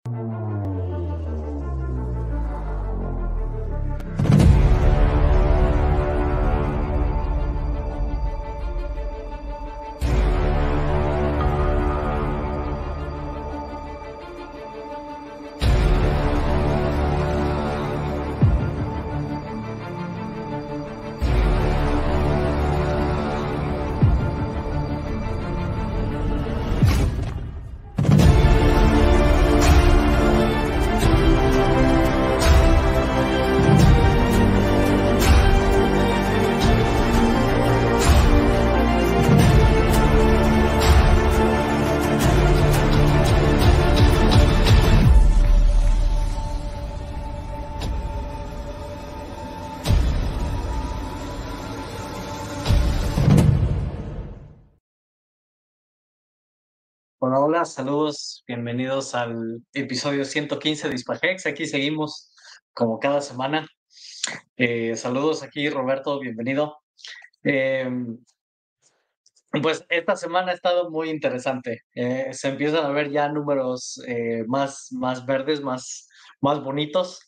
Hola, hola, saludos, bienvenidos al episodio 115 de Hispagex. Aquí seguimos como cada semana. Saludos aquí, Roberto, bienvenido. Em, pues esta semana ha estado muy interesante. Se empiezan a ver ya números más verdes, más bonitos.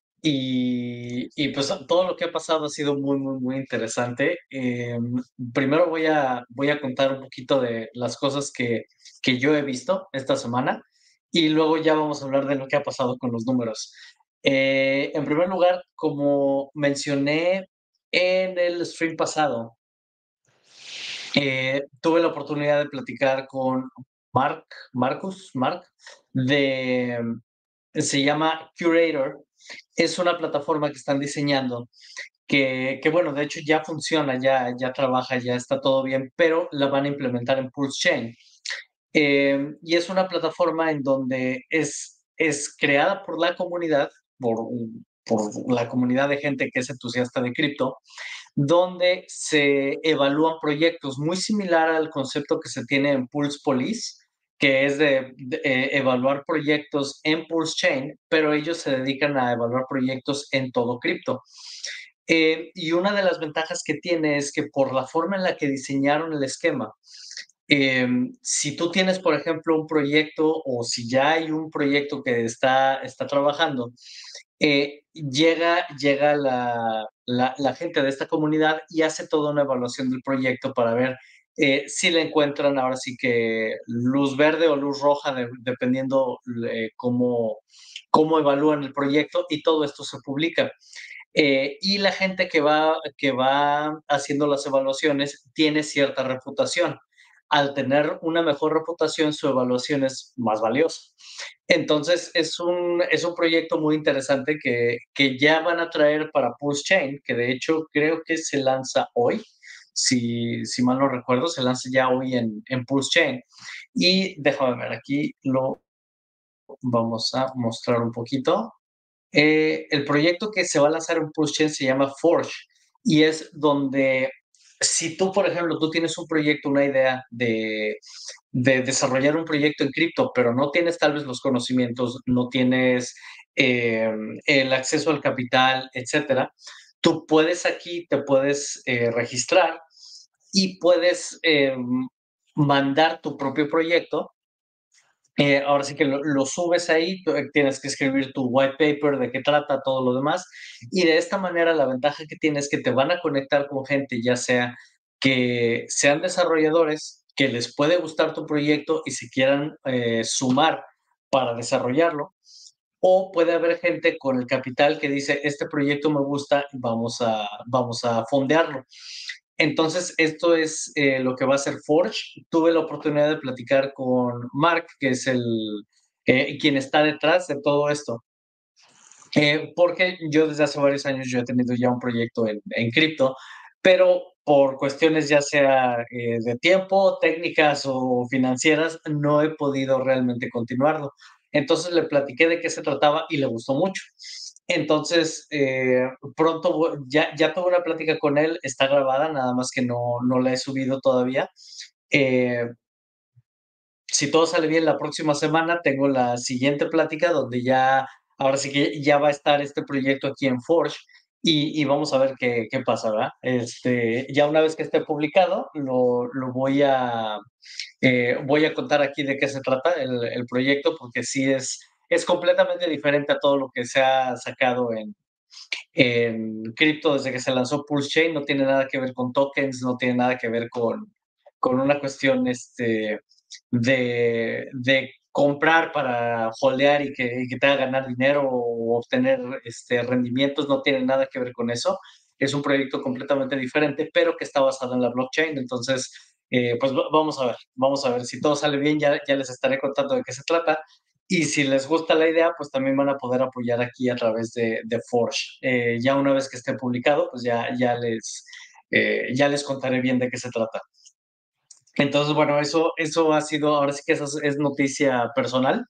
Y pues todo lo que ha pasado ha sido muy interesante. Primero voy a contar un poquito de las cosas que yo he visto esta semana y luego ya vamos a hablar de lo que ha pasado con los números. En primer lugar, como mencioné en el stream pasado, tuve la oportunidad de platicar con Mark, se llama Curator. Es una plataforma que están diseñando que bueno, de hecho ya funciona, ya trabaja, ya está todo bien, pero la van a implementar en Pulse Chain. Y es una plataforma en donde es creada por la comunidad, por la comunidad de gente que es entusiasta de cripto, donde se evalúan proyectos muy similar al concepto que se tiene en Pulse Police, que es de evaluar proyectos en Pulse Chain, pero ellos se dedican a evaluar proyectos en todo cripto. Y una de las ventajas que tiene es que por la forma en la que diseñaron el esquema, si tú tienes, por ejemplo, un proyecto o si ya hay un proyecto que está trabajando, llega la gente de esta comunidad y hace toda una evaluación del proyecto para ver si le encuentran ahora sí que luz verde o luz roja, dependiendo cómo evalúan el proyecto, y todo esto se publica. Y la gente que va haciendo las evaluaciones tiene cierta reputación. Al tener una mejor reputación, su evaluación es más valiosa. Entonces, es un proyecto muy interesante que ya van a traer para Pulse Chain, que de hecho creo que se lanza hoy, si mal no recuerdo, se lanza ya hoy en Pulse Chain. Y déjame ver, aquí lo vamos a mostrar un poquito. El proyecto que se va a lanzar en Pulse se llama Forge, y es donde si tú, por ejemplo, tú tienes un proyecto, una idea de desarrollar un proyecto en cripto, pero no tienes tal vez los conocimientos, no tienes eh, el acceso al capital, etcétera, tú puedes aquí, te puedes registrar y puedes mandar tu propio proyecto. Ahora sí que lo subes ahí, tienes que escribir tu white paper, de qué trata, todo lo demás, y de esta manera la ventaja que tienes es que te van a conectar con gente, ya sea que sean desarrolladores, que les puede gustar tu proyecto y se quieran sumar para desarrollarlo, o puede haber gente con el capital que dice, este proyecto me gusta, vamos a fondearlo. Entonces, esto es lo que va a hacer Forge. Tuve la oportunidad de platicar con Mark, que es quien está detrás de todo esto. Porque yo desde hace varios años yo he tenido ya un proyecto en cripto, pero por cuestiones ya sea de tiempo, técnicas o financieras, no he podido realmente continuarlo. Entonces le platiqué de qué se trataba y le gustó mucho. Entonces, pronto ya tuve una plática con él, está grabada, nada más que no la he subido todavía. Eh, si todo sale bien, la próxima semana tengo la siguiente plática donde ahora sí que ya va a estar este proyecto aquí en Forge, y vamos a ver qué pasa, ¿verdad? Ya una vez que esté publicado, lo voy a contar aquí de qué se trata el proyecto, porque sí es completamente diferente a todo lo que se ha sacado en cripto desde que se lanzó Pulse Chain. No tiene nada que ver con tokens, no tiene nada que ver con una cuestión de comprar para holdear y que te haga ganar dinero o obtener rendimientos. No tiene nada que ver con eso. Es un proyecto completamente diferente, pero que está basado en la blockchain. Entonces, pues vamos a ver si todo sale bien. Ya les estaré contando de qué se trata. Y si les gusta la idea, pues también van a poder apoyar aquí a través de Forge. Ya una vez que esté publicado, pues ya les contaré bien de qué se trata. Entonces, bueno, eso ha sido, ahora sí que eso es noticia personal.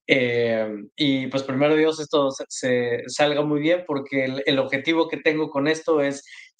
Y pues primero Dios, esto se salga muy bien, porque el objetivo que tengo con esto es,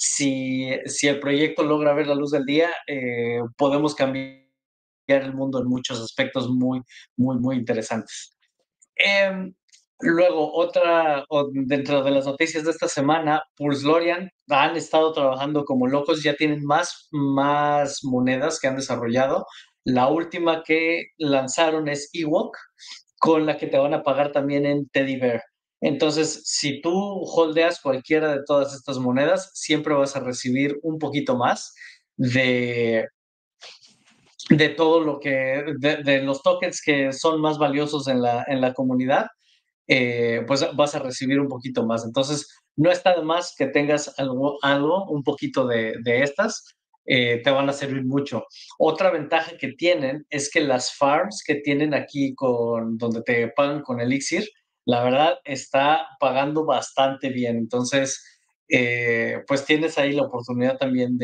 si el proyecto logra ver la luz del día, podemos cambiar el mundo en muchos aspectos muy, muy, muy interesantes. Em, Luego, dentro de las noticias de esta semana, Pulse han estado trabajando como locos, ya tienen más monedas que han desarrollado. La última que lanzaron es Ewok, con la que te van a pagar también en Teddy Bear. Entonces, si tú holdeas cualquiera de todas estas monedas, siempre vas a recibir un poquito más de, de todo lo que, de los tokens que son más valiosos en la comunidad. Pues vas a recibir un poquito más. Entonces, no está de más que tengas un poquito de estas, te van a servir mucho. Otra ventaja que tienen es que las farms que tienen aquí donde te pagan con Elixir, la verdad está pagando bastante bien. Entonces, pues tienes ahí la oportunidad también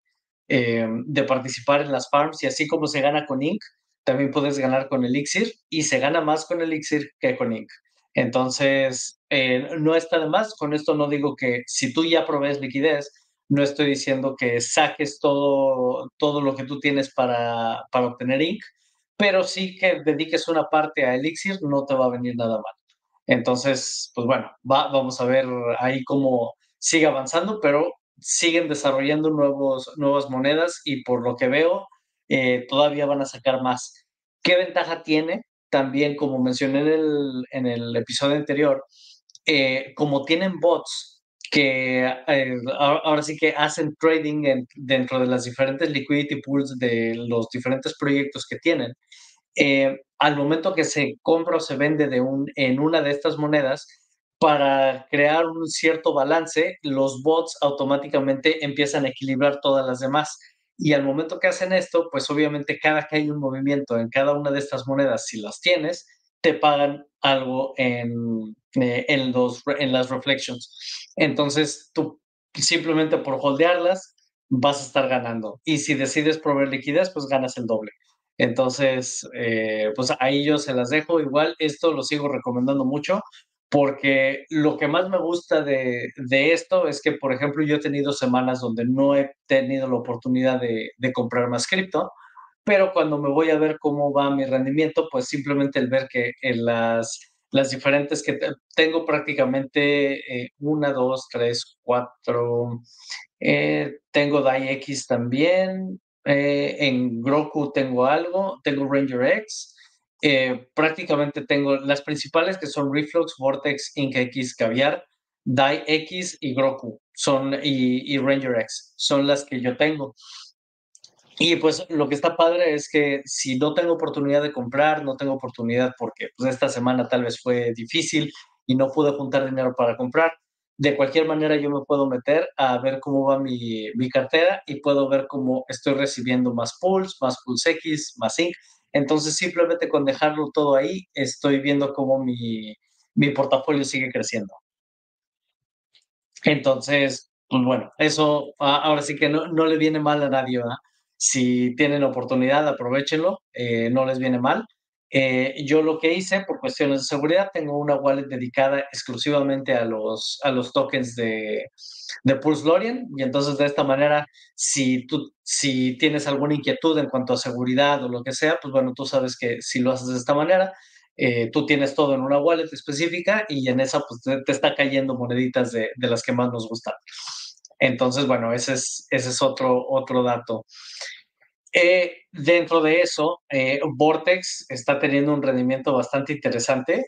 de participar en las farms, y así como se gana con Inc, también puedes ganar con Elixir, y se gana más con Elixir que con Inc. Entonces, no está de más. Con esto no digo que si tú ya provees liquidez, no estoy diciendo que saques todo lo que tú tienes para obtener Inc, pero sí que dediques una parte a Elixir, no te va a venir nada mal. Entonces, pues bueno, vamos a ver ahí cómo sigue avanzando, pero siguen desarrollando nuevas monedas, y por lo que veo, todavía van a sacar más. ¿Qué ventaja tiene? También, como mencioné en el episodio anterior, como tienen bots que ahora sí que hacen trading dentro de las diferentes liquidity pools de los diferentes proyectos que tienen. Al momento que se compra o se vende en una de estas monedas, para crear un cierto balance, los bots automáticamente empiezan a equilibrar todas las demás. Y al momento que hacen esto, pues obviamente cada que hay un movimiento en cada una de estas monedas, si las tienes, te pagan algo en las reflections. Entonces, tú simplemente por holdearlas vas a estar ganando. Y si decides proveer liquidez, pues ganas el doble. Entonces, pues ahí yo se las dejo. Igual esto lo sigo recomendando mucho, porque lo que más me gusta de esto es que, por ejemplo, yo he tenido semanas donde no he tenido la oportunidad de comprar más cripto, pero cuando me voy a ver cómo va mi rendimiento, pues simplemente el ver que en las diferentes que tengo prácticamente, 1, 2, 3, 4, tengo DAI X también, en Groku tengo algo, tengo Ranger X, prácticamente tengo las principales, que son Reflux, Vortex, Ink X, Caviar, DAI X y Groku, y Ranger X, son las que yo tengo. Y pues lo que está padre es que si no tengo oportunidad de comprar, no tengo oportunidad porque pues esta semana tal vez fue difícil y no pude juntar dinero para comprar, de cualquier manera yo me puedo meter a ver cómo va mi cartera, y puedo ver cómo estoy recibiendo más Pulse X, más Inc. Entonces simplemente con dejarlo todo ahí, estoy viendo cómo mi portafolio sigue creciendo. Entonces, pues bueno, eso ahora sí que no le viene mal a nadie, ¿verdad? Si tienen oportunidad, aprovechenlo, no les viene mal. Yo lo que hice, por cuestiones de seguridad, tengo una wallet dedicada exclusivamente a los tokens de Pulse Lorien, y entonces de esta manera, si tienes alguna inquietud en cuanto a seguridad o lo que sea, pues bueno, tú sabes que si lo haces de esta manera, tú tienes todo en una wallet específica, y en esa pues te está cayendo moneditas de las que más nos gustan. Entonces, bueno, ese es otro dato. Dentro de eso, Vortex está teniendo un rendimiento bastante interesante.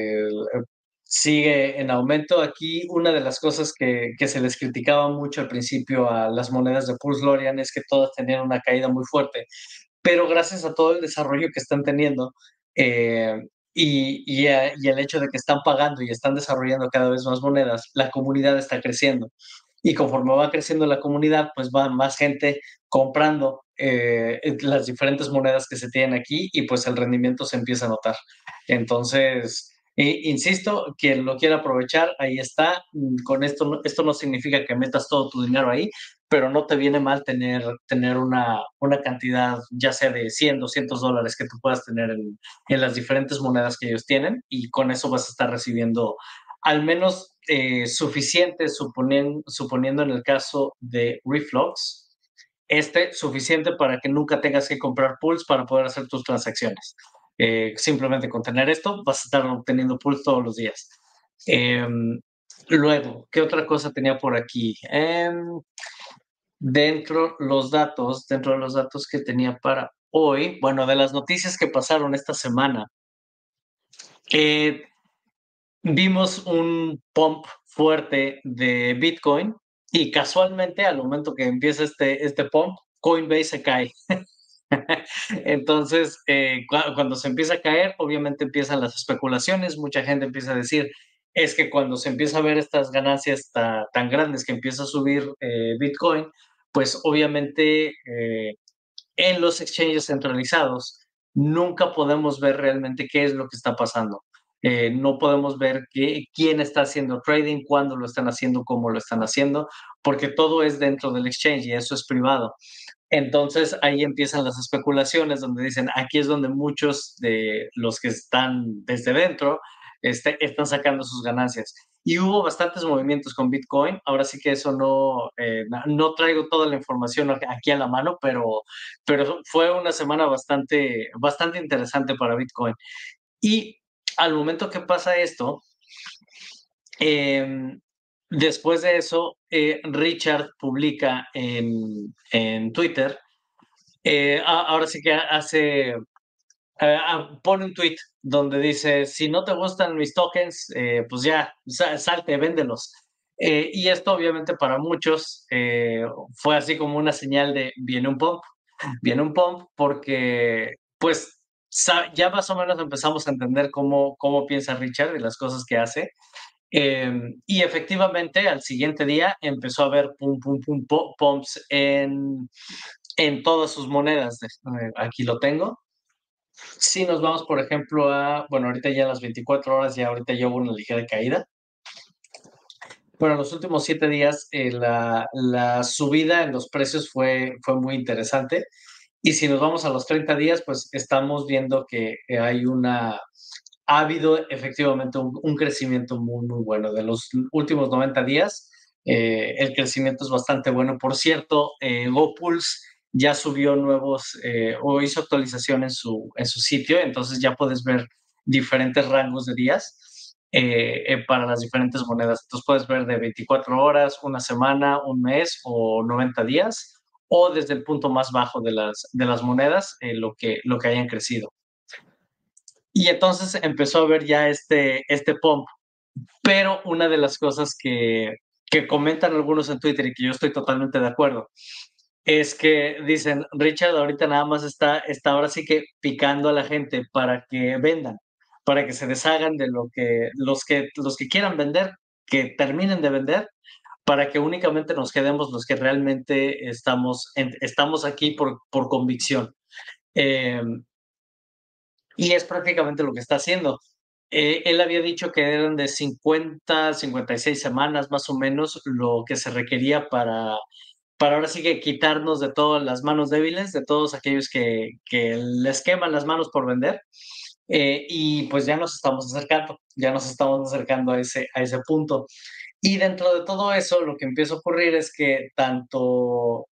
Sigue en aumento. Aquí una de las cosas que se les criticaba mucho al principio a las monedas de Pulse Lorian es que todas tenían una caída muy fuerte, pero gracias a todo el desarrollo que están teniendo, eh, y el hecho de que están pagando y están desarrollando cada vez más monedas, la comunidad está creciendo. Y conforme va creciendo la comunidad, pues va más gente comprando las diferentes monedas que se tienen aquí y pues el rendimiento se empieza a notar. Entonces, insisto, quien lo quiera aprovechar, ahí está. Con esto, esto no significa que metas todo tu dinero ahí, pero no te viene mal tener una cantidad, ya sea de 100, $200 que tú puedas tener en las diferentes monedas que ellos tienen, y con eso vas a estar recibiendo al menos suficiente, suponiendo en el caso de Reflux, suficiente para que nunca tengas que comprar pools para poder hacer tus transacciones. Simplemente con tener esto vas a estar obteniendo pools todos los días. Luego, ¿qué otra cosa tenía por aquí? Dentro de los datos que tenía para hoy, bueno, de las noticias que pasaron esta semana, eh, vimos un pump fuerte de Bitcoin y casualmente al momento que empieza este pump, Coinbase se cae. Entonces, cuando se empieza a caer, obviamente empiezan las especulaciones, mucha gente empieza a decir, es que cuando se empieza a ver estas ganancias tan grandes que empieza a subir Bitcoin, pues obviamente en los exchanges centralizados nunca podemos ver realmente qué es lo que está pasando. No podemos ver quién está haciendo trading, cuándo lo están haciendo, cómo lo están haciendo, porque todo es dentro del exchange y eso es privado. Entonces ahí empiezan las especulaciones donde dicen, aquí es donde muchos de los que están desde dentro están sacando sus ganancias. Y hubo bastantes movimientos con Bitcoin. Ahora sí que eso no traigo toda la información aquí a la mano, pero fue una semana bastante interesante para Bitcoin. Y al momento que pasa esto, eh, después de eso, Richard publica en Twitter, ahora sí que pone un tweet donde dice, si no te gustan mis tokens, pues ya, salte, véndelos. Y esto obviamente para muchos fue así como una señal de viene un pump porque pues ya más o menos empezamos a entender cómo piensa Richard y las cosas que hace. Y efectivamente al siguiente día empezó a haber pumps en todas sus monedas. Aquí lo tengo. Si nos vamos, por ejemplo, bueno, ahorita ya las 24 horas, ya ahorita ya hubo una ligera caída. Pero en los últimos 7 días, la subida en los precios fue muy interesante. Y si nos vamos a los 30 días, pues estamos viendo que ha habido efectivamente un crecimiento muy, muy bueno. De los últimos 90 días, el crecimiento es bastante bueno. Por cierto, GoPulse ya subió o hizo actualización en su sitio, entonces ya puedes ver diferentes rangos de días para las diferentes monedas. Entonces puedes ver de 24 horas, una semana, un mes o 90 días, o desde el punto más bajo de las monedas, lo que hayan crecido. Y entonces empezó a ver ya este pump. Pero una de las cosas que comentan algunos en Twitter y que yo estoy totalmente de acuerdo, es que dicen, Richard ahorita nada más está ahora sí que picando a la gente para que vendan, para que se deshagan de los que quieran vender, que terminen de vender, para que únicamente nos quedemos los que realmente estamos aquí por convicción. Eh, y es prácticamente lo que está haciendo. Él había dicho que eran de 56 semanas más o menos lo que se requería para ahora sí que quitarnos de todas las manos débiles, de todos aquellos que les queman las manos por vender. Y pues ya nos estamos acercando a ese punto. Y dentro de todo eso, lo que empieza a ocurrir es que tanto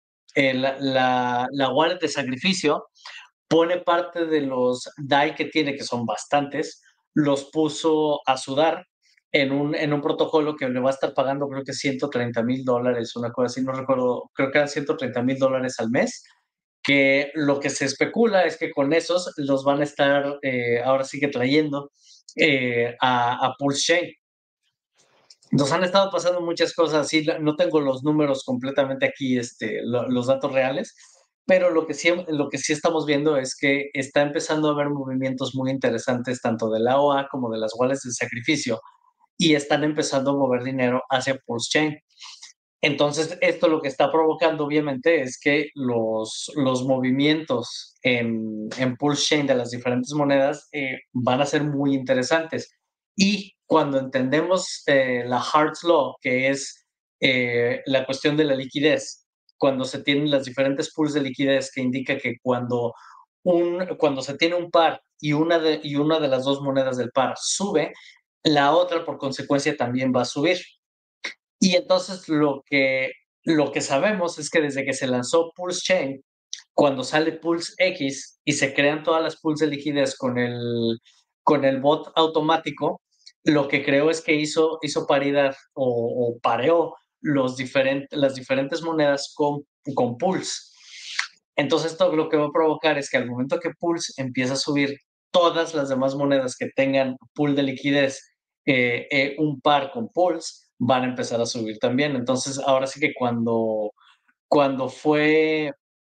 la wallet de sacrificio pone parte de los DAI que tiene, que son bastantes, los puso a sudar en un protocolo que le va a estar pagando, creo que $130,000, una cosa así, no recuerdo, creo que eran $130,000 al mes, que lo que se especula es que con esos los van a estar ahora sí que trayendo a Pulse Chain. Nos han estado pasando muchas cosas así, no tengo los números completamente aquí, los datos reales, pero lo que sí estamos viendo es que está empezando a haber movimientos muy interesantes tanto de la OA como de las wallets de sacrificio y están empezando a mover dinero hacia Pulse Chain. Entonces, esto lo que está provocando, obviamente, es que los movimientos en Pulse Chain de las diferentes monedas van a ser muy interesantes. Y cuando entendemos la Hart's Law, que es la cuestión de la liquidez, cuando se tienen las diferentes pools de liquidez, que indica que cuando se tiene un par y una de las dos monedas del par sube, la otra por consecuencia también va a subir. Y entonces lo que sabemos es que desde que se lanzó Pulse Chain, cuando sale Pulse X y se crean todas las pools de liquidez con el bot automático, lo que creó es que hizo paridad o pareó las diferentes monedas con Pulse. Entonces, esto lo que va a provocar es que al momento que Pulse empieza a subir, todas las demás monedas que tengan pool de liquidez, un par con Pulse, van a empezar a subir también. Entonces, ahora sí que cuando fue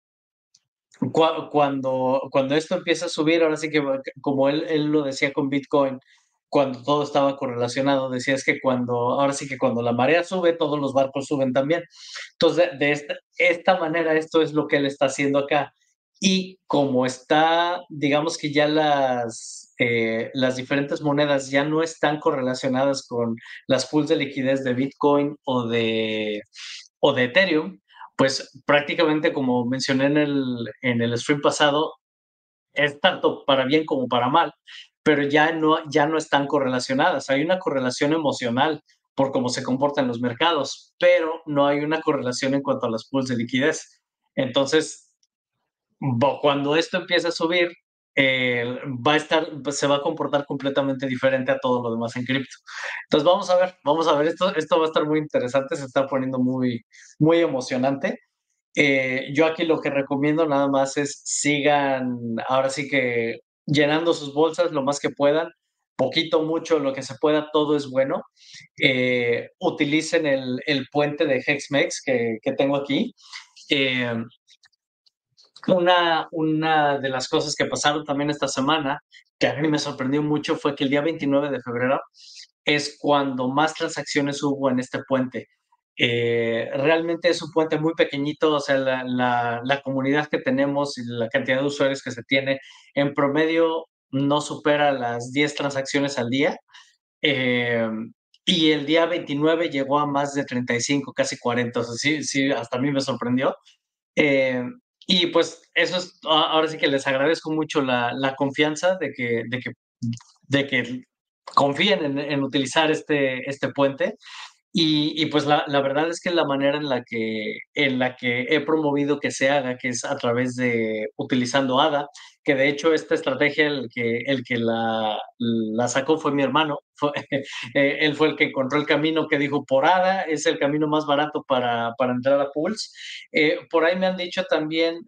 cuando esto empieza a subir, ahora sí que como él lo decía con Bitcoin, cuando todo estaba correlacionado, decía es que ahora sí que cuando la marea sube, todos los barcos suben también. Entonces, de esta manera, esto es lo que él está haciendo acá. Y como está, digamos que ya las diferentes monedas ya no están correlacionadas con las pools de liquidez de Bitcoin o de Ethereum, pues prácticamente como mencioné en el stream pasado, es tanto para bien como para mal, pero ya no están correlacionadas. Hay una correlación emocional por cómo se comportan los mercados, pero no hay una correlación en cuanto a las pools de liquidez. Entonces, cuando esto empiece a subir, se va a comportar completamente diferente a todo lo demás en cripto. Entonces vamos a ver, esto va a estar muy interesante, se está poniendo muy emocionante. Yo aquí lo que recomiendo nada más es sigan, ahora sí que llenando sus bolsas lo más que puedan, poquito, mucho, lo que se pueda, todo es bueno. Utilicen el puente de HexMex que tengo aquí. Eh, una de las cosas que pasaron también esta semana, que a mí me sorprendió mucho, fue que el día 29 de febrero es cuando más transacciones hubo en este puente. Realmente es un puente muy pequeñito, o sea, la comunidad que tenemos y la cantidad de usuarios que se tiene en promedio no supera las 10 transacciones al día. Eh, y el día 29 llegó a más de 35, casi 40. O sea, sí, sí, hasta a mí me sorprendió. Eh, y pues eso es, ahora sí que les agradezco mucho la confianza de que confíen en utilizar este puente. Pues la verdad es que la manera en la que he promovido que se haga, que es a través de utilizando ADA, que de hecho esta estrategia el que la sacó fue mi hermano, él fue el que encontró el camino que dijo por ADA es el camino más barato para entrar a Pulse. Por ahí me han dicho también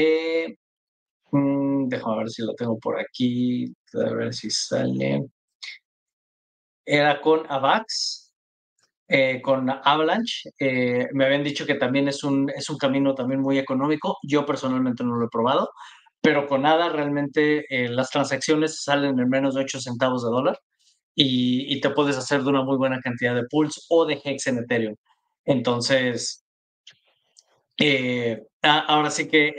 déjame ver si lo tengo por aquí, a ver si sale. Era con AVAX, con Avalanche. Me habían dicho que también es un camino también muy económico. Yo personalmente no lo he probado, pero con ADA realmente las transacciones salen en menos de 8 centavos de dólar y te puedes hacer de una muy buena cantidad de pools o de Hex en Ethereum. Entonces, ahora sí que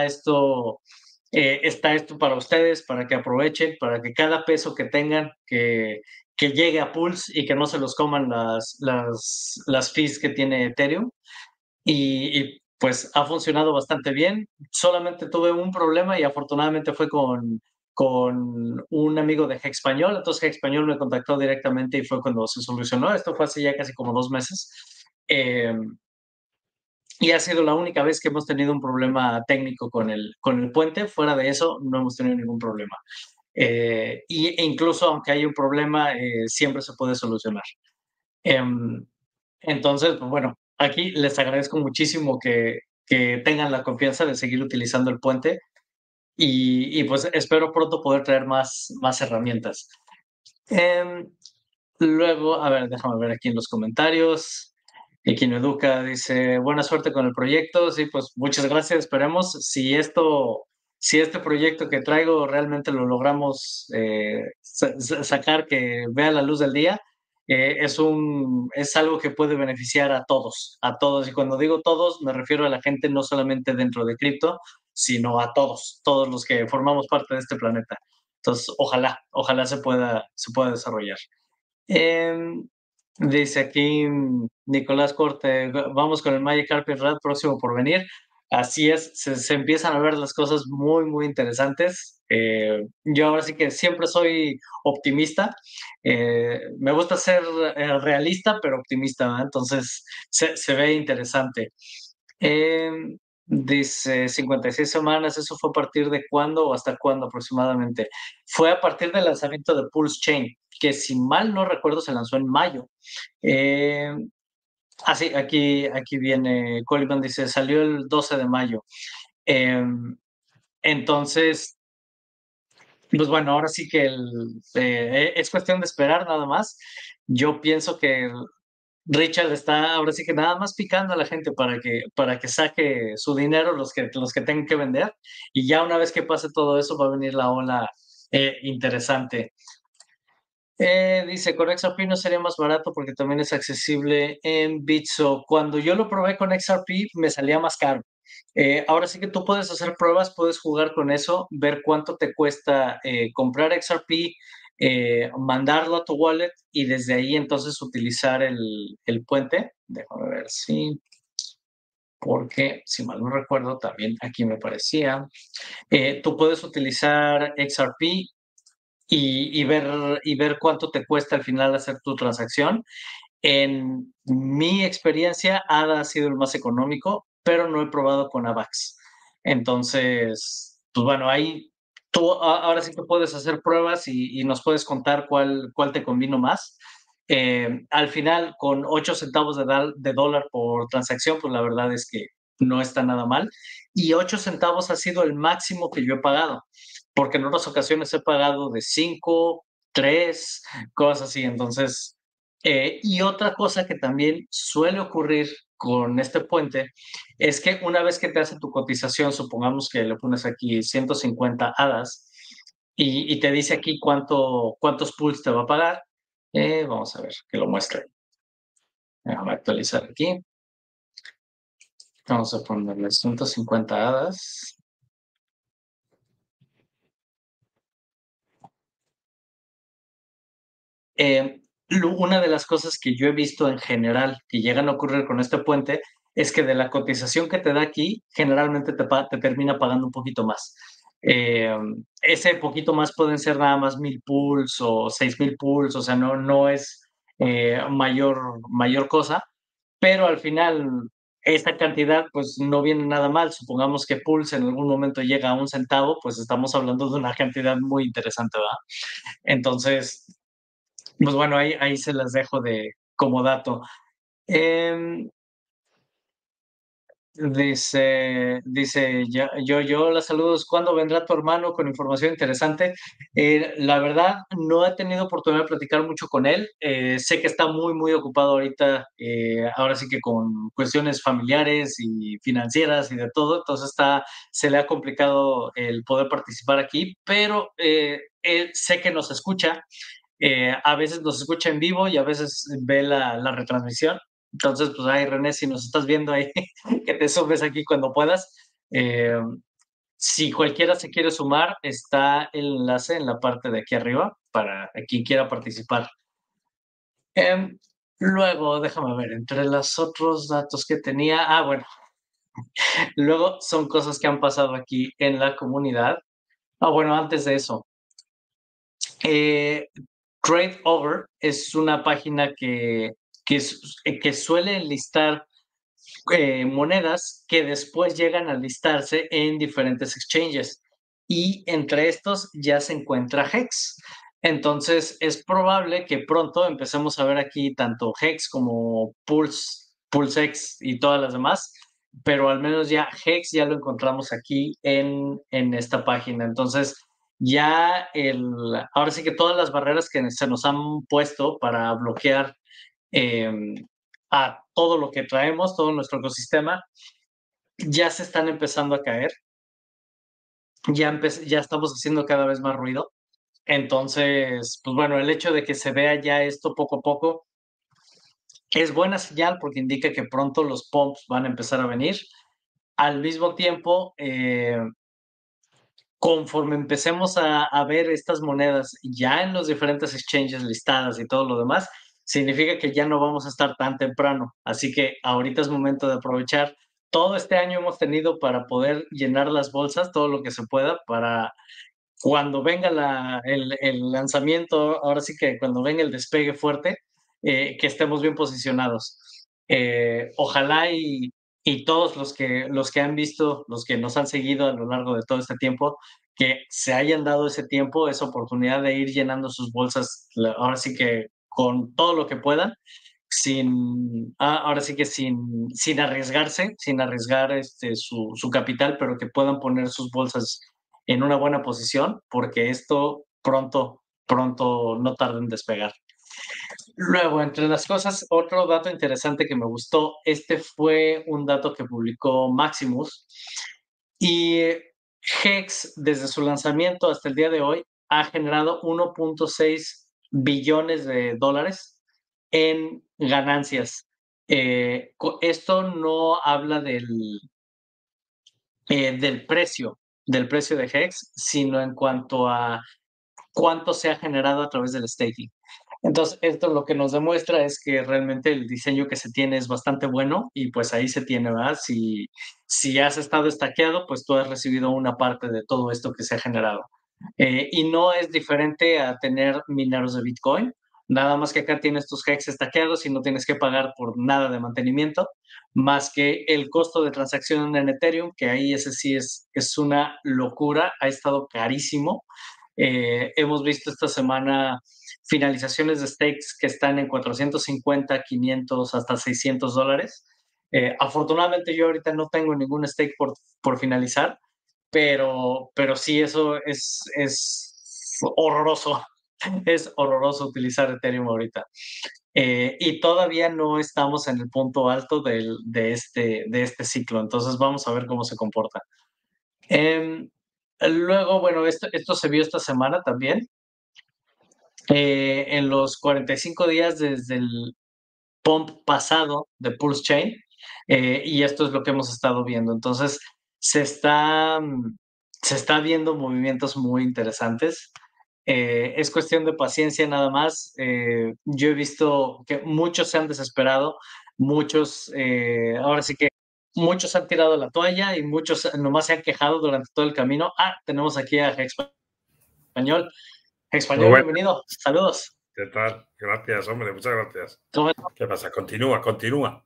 está esto para ustedes, para que aprovechen, para que cada peso que tengan, que llegue a Pulse y que no se los coman las fees que tiene Ethereum. Pues ha funcionado bastante bien. Solamente tuve un problema y afortunadamente fue con un amigo de Hexpañol. Entonces Hexpañol me contactó directamente y fue cuando se solucionó. Esto fue hace ya casi como 2 meses. Eh, y ha sido la única vez que hemos tenido un problema técnico con el puente. Fuera de eso, no hemos tenido ningún problema. E incluso aunque haya un problema, siempre se puede solucionar. Entonces, pues bueno, aquí les agradezco muchísimo que tengan la confianza de seguir utilizando el puente y pues espero pronto poder traer más herramientas. Em, Luego, a ver, déjame ver aquí en los comentarios. Equino Educa dice, buena suerte con el proyecto. Sí, pues muchas gracias. Esperemos si este proyecto que traigo realmente lo logramos sacar, que vea la luz del día, es algo que puede beneficiar a todos, a todos. Y cuando digo todos, me refiero a la gente no solamente dentro de cripto, sino a todos los que formamos parte de este planeta. Entonces, ojalá se pueda desarrollar. Em, Dice aquí Nicolás Corte, vamos con el Magic Carpet Ride próximo por venir. Así es, se empiezan a ver las cosas muy interesantes. Yo ahora sí que siempre soy optimista. Me gusta ser realista, pero optimista, ¿verdad? Entonces se ve interesante. Em, Dice 56 semanas, ¿eso fue a partir de cuándo o hasta cuándo aproximadamente? Fue a partir del lanzamiento de Pulse Chain, que si mal no recuerdo se lanzó en mayo. Eh, sí, aquí viene, Coleman dice, salió el 12 de mayo. Eh, entonces, pues bueno, ahora sí que es cuestión de esperar nada más. Yo pienso que Richard está ahora sí que nada más picando a la gente para que saque su dinero, los que tengan que vender, y ya una vez que pase todo eso va a venir la ola interesante. Dice, con XRP no sería más barato porque también es accesible en Bitso. Cuando yo lo probé con XRP me salía más caro. Ahora sí que tú puedes hacer pruebas, puedes jugar con eso, ver cuánto te cuesta comprar XRP, mandarlo a tu wallet y desde ahí entonces utilizar el puente. Déjame ver si, porque si mal no recuerdo, también aquí me parecía. Tú puedes utilizar XRP y ver cuánto te cuesta al final hacer tu transacción. En mi experiencia, ADA ha sido el más económico, pero no he probado con AVAX. Entonces, pues bueno, ahí tú ahora sí que puedes hacer pruebas y nos puedes contar cuál te convino más. Al final, con 8 centavos de dólar por transacción, pues la verdad es que no está nada mal. Y 8 centavos ha sido el máximo que yo he pagado, porque en otras ocasiones he pagado de 5, 3, cosas así. Entonces, y otra cosa que también suele ocurrir con este puente es que una vez que te hace tu cotización, supongamos que le pones aquí 150 hadas y te dice aquí cuántos pools te va a pagar. Vamos a ver que lo muestre. Déjame actualizar aquí. Vamos a ponerle 150 hadas. Una de las cosas que yo he visto en general que llegan a ocurrir con este puente es que de la cotización que te da aquí, generalmente te termina pagando un poquito más. Eh, Ese poquito más pueden ser nada más 1000 pools o 6000 pools, o sea, no es mayor cosa, pero al final esta cantidad pues no viene nada mal. Supongamos que pools en algún momento llega a 1 centavo, pues estamos hablando de una cantidad muy interesante, ¿verdad? Entonces, pues bueno, ahí se las dejo como dato. Em, dice hola, saludos. ¿Cuándo vendrá tu hermano con información interesante? La verdad, no he tenido oportunidad de platicar mucho con él. Sé que está muy ocupado ahorita, ahora sí que con cuestiones familiares y financieras y de todo, entonces se le ha complicado el poder participar aquí, pero él sé que nos escucha. A veces nos escucha en vivo y a veces ve la retransmisión. Entonces, pues ahí, René, si nos estás viendo ahí, que te sumes aquí cuando puedas. Eh, si cualquiera se quiere sumar, está el enlace en la parte de aquí arriba para quien quiera participar. Em, Luego, déjame ver, entre los otros datos que tenía, bueno, luego son cosas que han pasado aquí en la comunidad. Bueno, antes de eso, eh, Trade Over es una página que suele listar monedas que después llegan a listarse en diferentes exchanges. Y entre estos ya se encuentra Hex. Entonces es probable que pronto empecemos a ver aquí tanto Hex como PulseX y todas las demás pero al menos ya Hex ya lo encontramos aquí en esta página. Entonces, ahora sí que todas las barreras que se nos han puesto para bloquear a todo lo que traemos, todo nuestro ecosistema, ya se están empezando a caer, ya estamos haciendo cada vez más ruido. Entonces, pues bueno, el hecho de que se vea ya esto poco a poco es buena señal porque indica que pronto los pumps van a empezar a venir. Al mismo tiempo, conforme empecemos a ver estas monedas ya en los diferentes exchanges listadas y todo lo demás, significa que ya no vamos a estar tan temprano. Así que ahorita es momento de aprovechar. Todo este año hemos tenido para poder llenar las bolsas, todo lo que se pueda, para cuando venga el lanzamiento, ahora sí que cuando venga el despegue fuerte, que estemos bien posicionados. Ojalá y todos los que han visto, los que nos han seguido a lo largo de todo este tiempo, que se hayan dado ese tiempo, esa oportunidad de ir llenando sus bolsas, ahora sí que con todo lo que puedan, ahora sí que sin arriesgarse, sin arriesgar su capital, pero que puedan poner sus bolsas en una buena posición, porque esto pronto no tarda en despegar. Luego, entre las cosas, otro dato interesante que me gustó, fue un dato que publicó Maximus, y Hex, desde su lanzamiento hasta el día de hoy, ha generado 1.6 billones de dólares en ganancias. Esto no habla del precio de Hex, sino en cuanto a cuánto se ha generado a través del staking. Entonces, esto lo que nos demuestra es que realmente el diseño que se tiene es bastante bueno y pues ahí se tiene, ¿verdad? Si has estado estaqueado, pues tú has recibido una parte de todo esto que se ha generado. Y no es diferente a tener mineros de Bitcoin, nada más que acá tienes tus hex estaqueados y no tienes que pagar por nada de mantenimiento, más que el costo de transacción en Ethereum, que ahí ese sí es una locura, ha estado carísimo. Hemos visto esta semana finalizaciones de stakes que están en 450, 500, hasta $600. Afortunadamente yo ahorita no tengo ningún stake por finalizar, pero sí, eso es horroroso. Es horroroso utilizar Ethereum ahorita. Y todavía no estamos en el punto alto de este ciclo, entonces vamos a ver cómo se comporta. Luego, bueno, esto se vio esta semana también. En los 45 días desde el pump pasado de Pulse Chain, y esto es lo que hemos estado viendo. Entonces, se está, se está viendo movimientos muy interesantes. Es cuestión de paciencia nada más. Yo he visto que muchos se han desesperado, ahora sí que muchos han tirado la toalla y muchos nomás se han quejado durante todo el camino. Tenemos aquí a Español. Muy Español, bueno. bienvenido. Saludos. ¿Qué tal? Gracias, hombre, muchas gracias. ¿Cómo ¿Qué pasa? Continúa, continúa.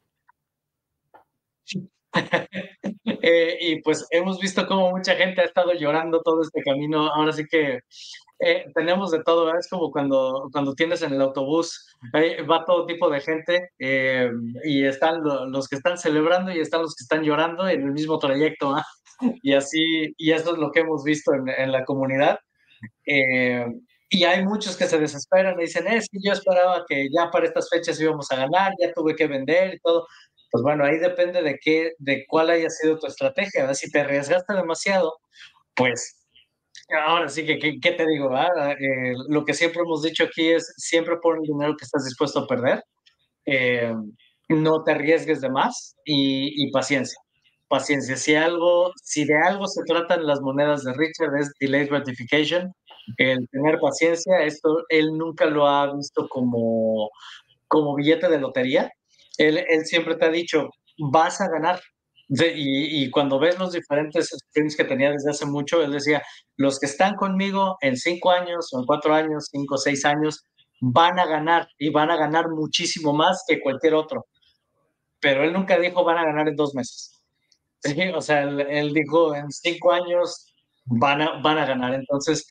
Y pues hemos visto cómo mucha gente ha estado llorando todo este camino. Ahora sí que tenemos de todo, ¿verdad? Es como cuando tienes en el autobús, va todo tipo de gente, y están los que están celebrando y están los que están llorando en el mismo trayecto, ¿ah? Y así, y eso es lo que hemos visto en la comunidad. Eh, y hay muchos que se desesperan y dicen, es que yo esperaba que ya para estas fechas íbamos a ganar, ya tuve que vender y todo. Pues bueno, ahí depende de cuál haya sido tu estrategia, ¿verdad? Si te arriesgaste demasiado, pues ahora sí que, ¿qué te digo? Lo que siempre hemos dicho aquí es, siempre pon el dinero que estás dispuesto a perder, eh, no te arriesgues de más y paciencia. Paciencia. Si de algo se tratan las monedas de Richard es delayed gratification, el tener paciencia. Esto él nunca lo ha visto como billete de lotería. Él siempre te ha dicho, vas a ganar. Y cuando ves los diferentes streams que tenía desde hace mucho, él decía, los que están conmigo en 5 años o en 4 años, 5 o 6 años, van a ganar y van a ganar muchísimo más que cualquier otro. Pero él nunca dijo van a ganar en 2 meses. Sí, o sea, él dijo en 5 años van a ganar. Entonces,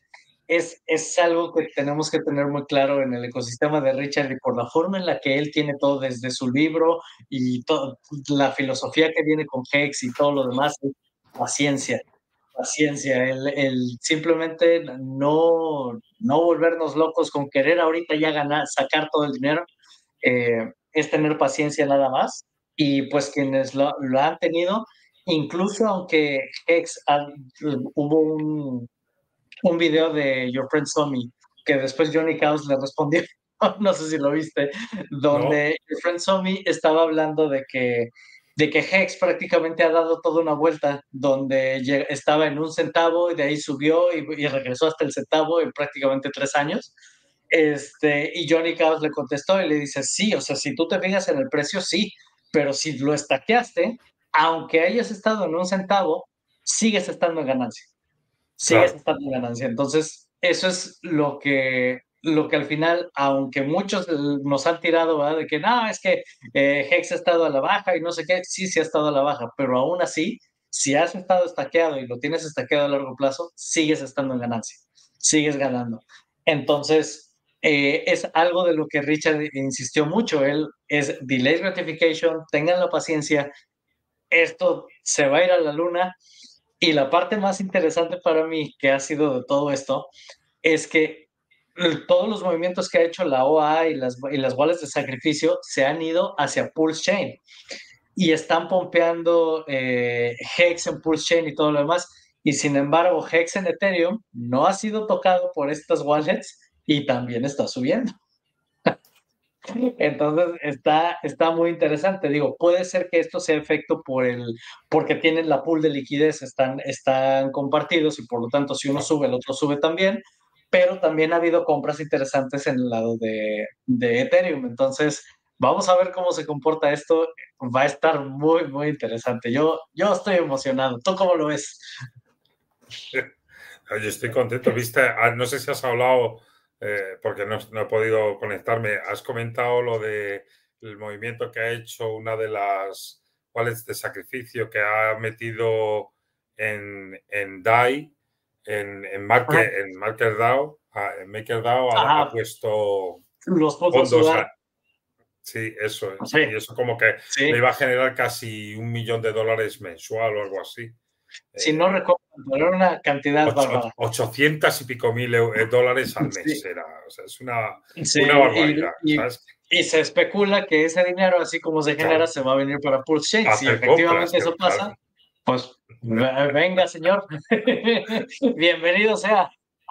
es algo que tenemos que tener muy claro en el ecosistema de Richard y por la forma en la que él tiene todo desde su libro y la filosofía que viene con Hex y todo lo demás, es paciencia, paciencia, el simplemente no volvernos locos con querer ahorita ya ganar, sacar todo el dinero, es tener paciencia nada más. Y pues quienes lo han tenido, incluso aunque Hex hubo un video de Your Friend Somi, que después Johnny Chaos le respondió, no sé si lo viste, ¿No? donde Your Friend Somi estaba hablando de que Hex prácticamente ha dado toda una vuelta, donde estaba en 1 centavo y de ahí subió y regresó hasta el centavo en prácticamente 3 años. Y Johnny Chaos le contestó y le dice, sí, o sea, si tú te fijas en el precio, sí, pero si lo estaqueaste, aunque hayas estado en 1 centavo, sigues estando en ganancia, sigues Claro. estando en ganancia. Entonces, eso es lo que al final, aunque muchos nos han tirado, ¿verdad? De que no, es que Hex ha estado a la baja y no sé qué, sí, sí ha estado a la baja, pero aún así, si has estado estaqueado y lo tienes estaqueado a largo plazo, sigues estando en ganancia, sigues ganando. Entonces, es algo de lo que Richard insistió mucho, él es delay gratification, tengan la paciencia, esto se va a ir a la luna. Y la parte más interesante para mí que ha sido de todo esto es que todos los movimientos que ha hecho la OA y las wallets de sacrificio se han ido hacia Pulse Chain y están pompeando Hex en Pulse Chain y todo lo demás. Y sin embargo, Hex en Ethereum no ha sido tocado por estas wallets y también está subiendo. Entonces está muy interesante. Digo, puede ser que esto sea efecto porque tienen la pool de liquidez, están compartidos y por lo tanto si uno Claro. sube, el otro sube también, pero también ha habido compras interesantes en el lado de Ethereum. Entonces, vamos a ver cómo se comporta esto. Va a estar muy, muy interesante. Yo estoy emocionado. ¿Tú cómo lo ves? Yo estoy contento. Viste, no sé si has hablado, porque no he podido conectarme, has comentado lo de el movimiento que ha hecho una de las wallets de sacrificio que ha metido en DAI, Ajá, en MakerDAO, en MakerDAO ha ajá, puesto los puso a fondos. sudar. Sí, eso es. Sí, Y eso como que le sí. iba a generar casi $1 millón mensual o algo así. Si no Eh, recuerdo, pero era una cantidad bárbara. 800 y pico mil dólares al mes Sí. era. O sea, es Sí, una barbaridad, ¿sabes? y se especula que ese dinero, así como se genera, Claro, se va a venir para Pulse Chain. Si hacer compras, efectivamente eso claro. pasa, pues venga, señor. Bienvenido sea.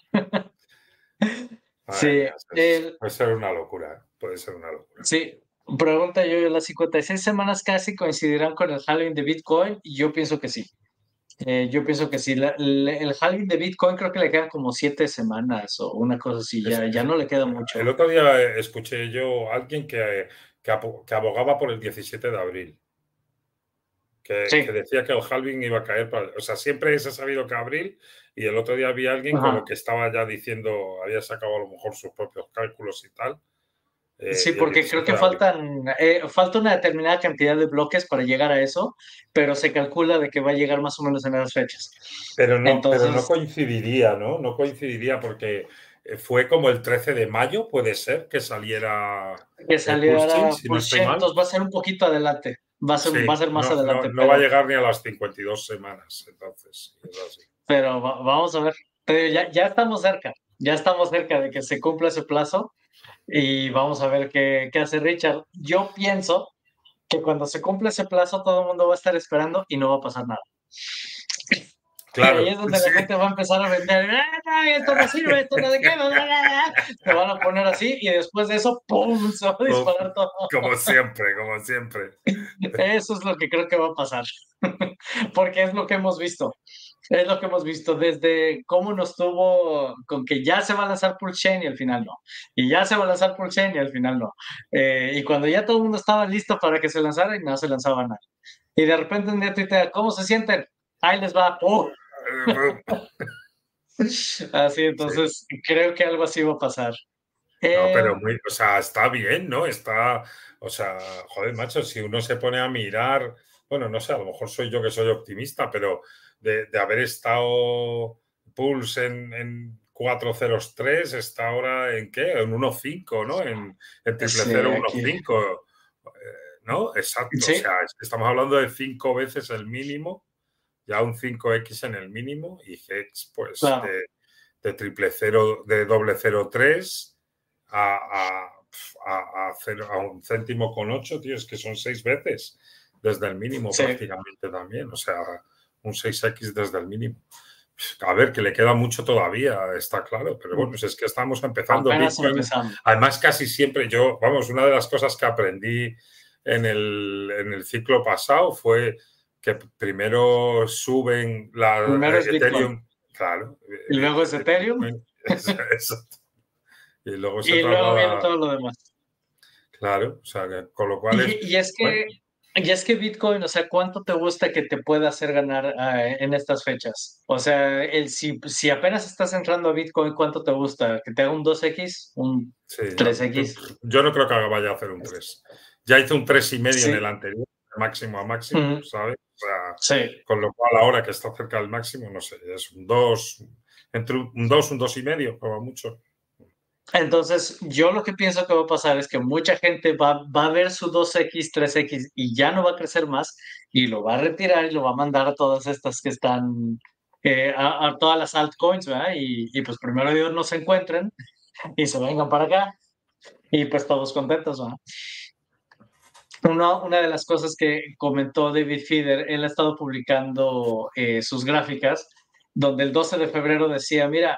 Madre Sí, mía, puede ser una locura, puede ser una locura. sí. Pregunta yo, las 56 semanas casi coincidirán con el halving de Bitcoin, y yo pienso que sí. Yo pienso que sí. El halving de Bitcoin creo que le quedan como 7 semanas o una cosa así, ya no le queda El mucho. otro día escuché yo a alguien que abogaba por el 17 de abril. Que Sí, decía que el halving iba a caer. O sea, siempre se ha sabido que abril, y el otro día había alguien como ajá. que estaba ya diciendo, había sacado a lo mejor sus propios cálculos y tal, Sí, y el porque creo 17 que de abril. falta una determinada cantidad de bloques para llegar a eso, pero se calcula de que va a llegar más o menos en esas fechas. Pero no Entonces, coincidiría, ¿no? No coincidiría porque fue como el 13 de mayo, puede ser, que saliera que Pulse Chain, saliera si no estoy Pulse, mal. entonces va a ser un poquito adelante, va a Sí, ser más adelante, no va a pero, llegar ni a las 52 semanas, entonces, es así. pero vamos a ver. Te digo, ya estamos cerca de que se cumpla ese plazo y vamos a ver qué hace Richard. Yo pienso que cuando se cumpla ese plazo todo el mundo va a estar esperando y no va a pasar nada. Y ahí Claro, es donde la sí, gente va a empezar a vender, esto no sirve, esto no de qué, se van a poner así y después de eso, ¡pum!, se va a uf, disparar todo. como siempre, como siempre. Eso es lo que creo que va a pasar, porque es lo que hemos visto, es lo que hemos visto desde cómo nos tuvo con que ya se va a lanzar Pulse Chain y al final no, y ya se va a lanzar Pulse Chain y al final no, y cuando ya todo el mundo estaba listo para que se lanzara y no se lanzaba nada, y de repente un día tuitea, ¿cómo se sienten? Ahí les va, ¡pum! Así, Sí. entonces creo que algo así va a pasar. No, Eh, pero o sea, está bien, ¿no? O sea, joder, macho, si uno se pone a mirar, bueno, no sé, a lo mejor soy yo que soy optimista, pero de haber estado Pulse en 403 está ahora en ¿qué? En 1.5, ¿no? En triple Sí, cero aquí. 1.5, ¿no? Exacto. O Sí, sea, estamos hablando de 5 veces el mínimo, ya un 5X en el mínimo, y Hex, pues, claro. de triple cero, de doble 0,3 a, a 1 céntimo con 8, tío, es que son 6 veces desde el mínimo Sí. prácticamente también, o sea, un 6X desde el mínimo. A ver, que le queda mucho todavía, está claro, pero bueno, pues es que estamos empezando Apenas Bitcoin. empezando. Además, casi siempre yo, vamos, una de las cosas que aprendí en el ciclo pasado fue que primero suben la Primero es Bitcoin Ethereum, claro, y luego es Ethereum Bitcoin, y luego se y luego viene traslada, todo lo demás. claro, o sea, con lo cual es, Y es bueno, que, y es que Bitcoin, o sea, ¿cuánto te gusta que te pueda hacer ganar en estas fechas? O sea, si apenas estás entrando a Bitcoin, ¿cuánto te gusta? ¿Que te haga un 2X? ¿Un sí, no, 3X? yo no creo que vaya a hacer un 3. Ya hizo un 3,5 en el Sí. anterior, de máximo a máximo, Ujú. ¿sabes? O sea, Sí. con lo cual ahora que está cerca del máximo, no sé, es un 2, entre un 2, un 2,5, como mucho. Entonces, yo lo que pienso que va a pasar es que mucha gente va a ver su 2X, 3X y ya no va a crecer más y lo va a retirar y lo va a mandar a todas estas que están, a todas las altcoins, ¿verdad? Y pues primero Dios no se encuentren y se vengan para acá y pues todos contentos, ¿verdad? Una de las cosas que comentó David Feeder, él ha estado publicando sus gráficas, donde el 12 de febrero decía, mira,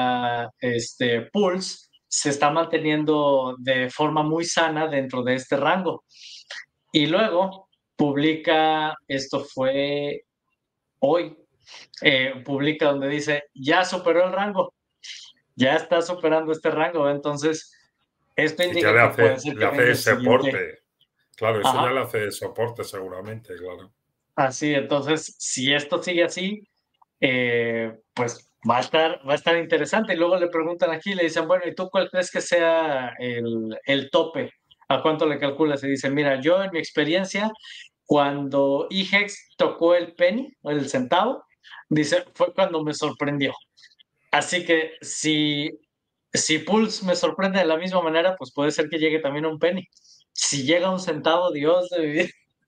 Pulse se está manteniendo de forma muy sana dentro de este rango. Y luego publica, esto fue hoy, publica donde dice, ya superó el rango, ya está superando este rango, entonces esto Y ya indica que puede ser le que hace venga de el siguiente. soporte. Claro, eso ya Ajá. le hace de soporte seguramente, claro. Así, entonces, si esto sigue así, pues va a estar interesante. Y luego le preguntan aquí, le dicen, bueno, ¿y tú cuál crees que sea el tope? ¿A cuánto le calculas? Y dice, mira, yo en mi experiencia, cuando IGEX tocó el penny, o el centavo, dice, fue cuando me sorprendió. Así que si Pulse me sorprende de la misma manera, pues puede ser que llegue también a un penny. Si llega a un centavo, Dios de mi vida.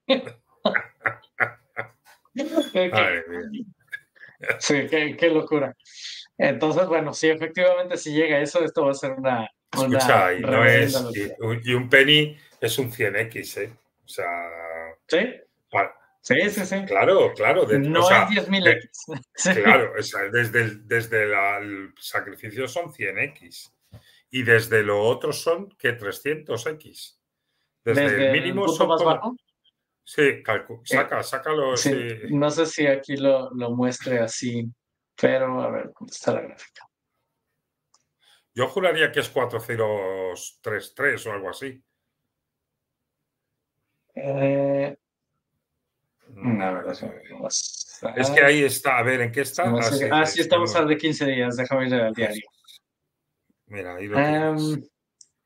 Madre ¿Qué? mía. Sí, qué locura. Entonces, bueno, sí, efectivamente, si llega eso, esto va a ser una Escucha, y no reverenda es. locura. Y un penny es un 100X, ¿eh? O sea. ¿Sí? pa- Sí, sí, sí. Claro, claro. O No es sea, 10.000X. Sí. claro, o sea, desde el sacrificio son 100X. Y desde lo otro son que 300X. Desde el Desde el mínimo punto son más como. bajo. Sí, eh, sácalo, sí, sí. no sé si aquí lo muestre así, pero a ver, ¿dónde está la gráfica? Yo juraría que es 4033 o algo así. Eh, a ver, déjame ver Eh, cómo está. es que ahí está. A ver, ¿en qué Se me está? Ah, hace sí, sí, estamos al de 15 días, déjame ir al diario. mira, ahí lo tienes. Em,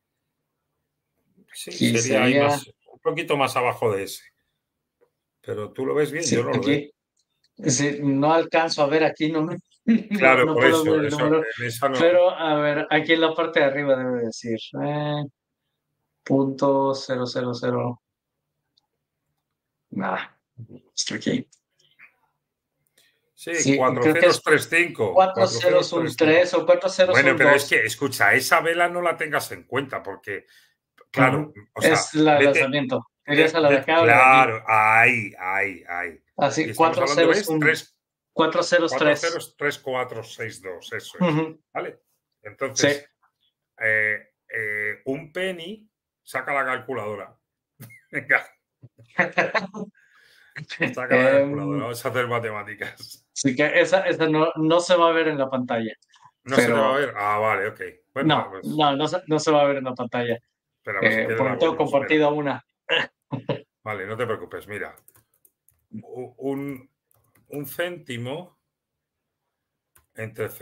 Sí, Aquí sería ahí sería, más, un poquito más abajo de ese. Pero tú lo ves bien, yo sí, no lo veo. aquí. Sí, no alcanzo a ver aquí, Claro, no por puedo ver eso, el número, en esa no. pero a ver, aquí en la parte de arriba debe decir punto 000. Nada, estoy aquí. Sí, Sí, creo que es 4035. 4013 o cuatro ceros Bueno, un pero es dos. que, escucha, esa vela no la tengas en cuenta, porque, claro, Ujú. o sea, Es la de vete, lanzamiento. ¿Querías a la de acá o la de aquí? claro, ahí. Y Así, estamos hablando, ¿ves? 403. 403462, eso es. Ujú. ¿Vale? Sí. Entonces, un penny, saca la calculadora. Venga, saca la calculadora, Em, vamos a hacer matemáticas. Así que esa no se va a ver en la pantalla, ¿No se te va a pero ver? Ah, vale, ok. Bueno, no, pues, no se va a ver en la pantalla, espera, pues si quieres la porque hago tengo yo, espera. compartida una. Vale, no te preocupes, mira. Un céntimo entre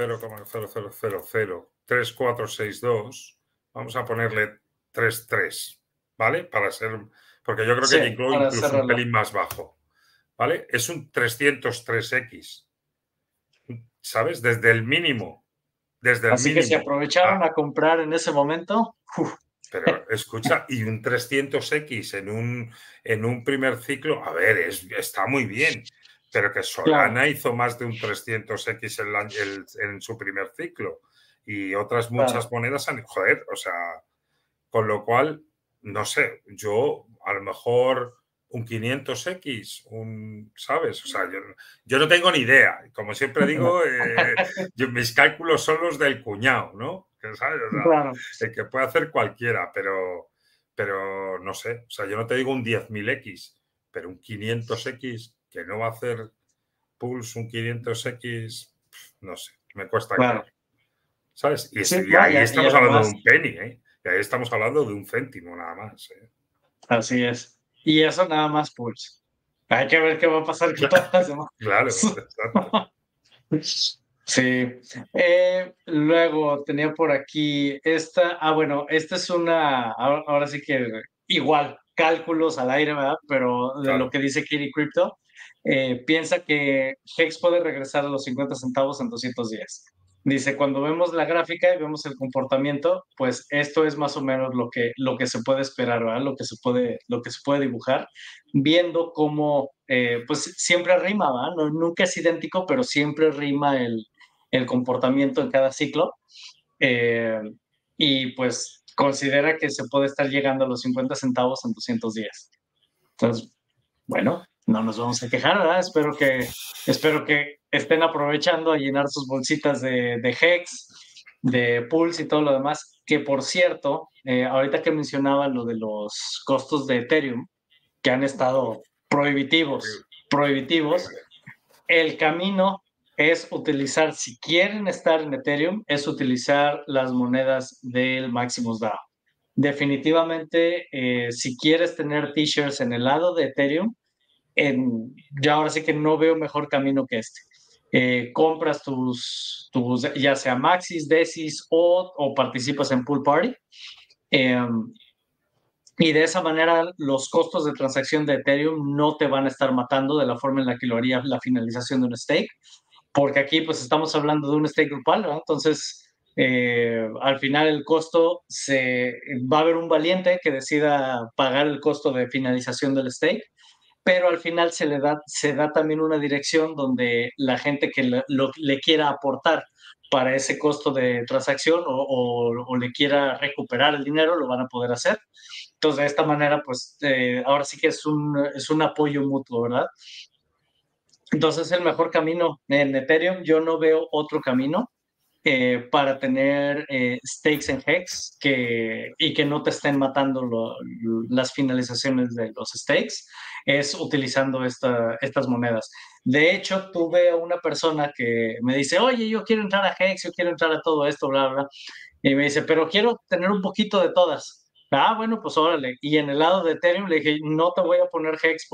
0,0003462, vamos a ponerle 33, ¿vale? porque yo creo que Sí, llegó para incluso un cerrarlo. pelín más bajo, ¿vale? Es un 303X, ¿sabes? desde el Así que si mínimo. aprovecharon a comprar en ese momento, pero escucha, y un 300X en un primer ciclo, a ver, está muy bien, pero que claro, Solana hizo más de un 300X en su primer ciclo y otras muchas claro, monedas han, joder, o sea, con lo cual, no sé, yo a lo mejor un 500X, ¿sabes? O sea, yo no tengo ni idea. Como siempre digo, mis cálculos son los del cuñado, ¿no? ¿Sabes? O sea, claro, el que puede hacer cualquiera, pero no sé. O sea, yo no te digo un 10.000X, pero un 500X que no va a hacer Pulse un 500X, no sé, me cuesta claro. creer. ¿Sabes? Sí, Y ahí vaya, y estamos hablando de además, un penny, ¿eh? Y ahí estamos hablando de un céntimo nada más, ¿eh? así es. Y eso nada más Pulse. Hay que ver qué va a pasar con todas las demás. Claro, exacto. Sí. Luego tenía por aquí esta. Bueno, esta es una. Ahora sí que igual, cálculos al aire, ¿verdad? Pero de lo Claro. que dice Kitty Crypto, piensa que Hex puede regresar a los 50 centavos en 200 días. Dice, cuando vemos la gráfica y vemos el comportamiento, pues esto es más o menos lo que se puede esperar, ¿verdad? Lo que se puede dibujar, viendo cómo, pues siempre rima, ¿verdad? Nunca es idéntico, pero siempre rima el comportamiento en cada ciclo. eh, y pues considera que se puede estar llegando a los 50 centavos en 200 días. Entonces, bueno, no nos vamos a quejar, ¿verdad? Espero que estén aprovechando a llenar sus bolsitas de Hex, de Pulse y todo lo demás. Que por cierto, ahorita que mencionaba lo de los costos de Ethereum, que han estado Horrible. prohibitivos, prohibitivos, el camino es utilizar, si quieren estar en Ethereum, es utilizar las monedas del Maximus DAO. Definitivamente, si quieres tener t-shirts en el lado de Ethereum, ya ahora sí que no veo mejor camino que este. Compras tus, ya sea Maxis, Decis o participas en Pool Party. Eh, y de esa manera los costos de transacción de Ethereum no te van a estar matando de la forma en la que lo haría la finalización de un stake, porque aquí pues estamos hablando de un stake grupal, ¿no? Entonces, al final el costo va a haber un valiente que decida pagar el costo de finalización del stake, pero al final se da también una dirección donde la gente que le quiera aportar para ese costo de transacción o le quiera recuperar el dinero, lo van a poder hacer. Entonces, de esta manera, pues ahora sí que es un apoyo mutuo, ¿verdad? Entonces, el mejor camino en Ethereum, yo no veo otro camino para tener stakes en Hex y que no te estén matando las finalizaciones de los stakes, es utilizando estas monedas. De hecho, tuve a una persona que me dice, oye, yo quiero entrar a Hex, yo quiero entrar a todo esto, bla, bla, y me dice, pero quiero tener un poquito de todas. Bueno, pues órale. Y en el lado de Ethereum le dije, no te voy a poner Hex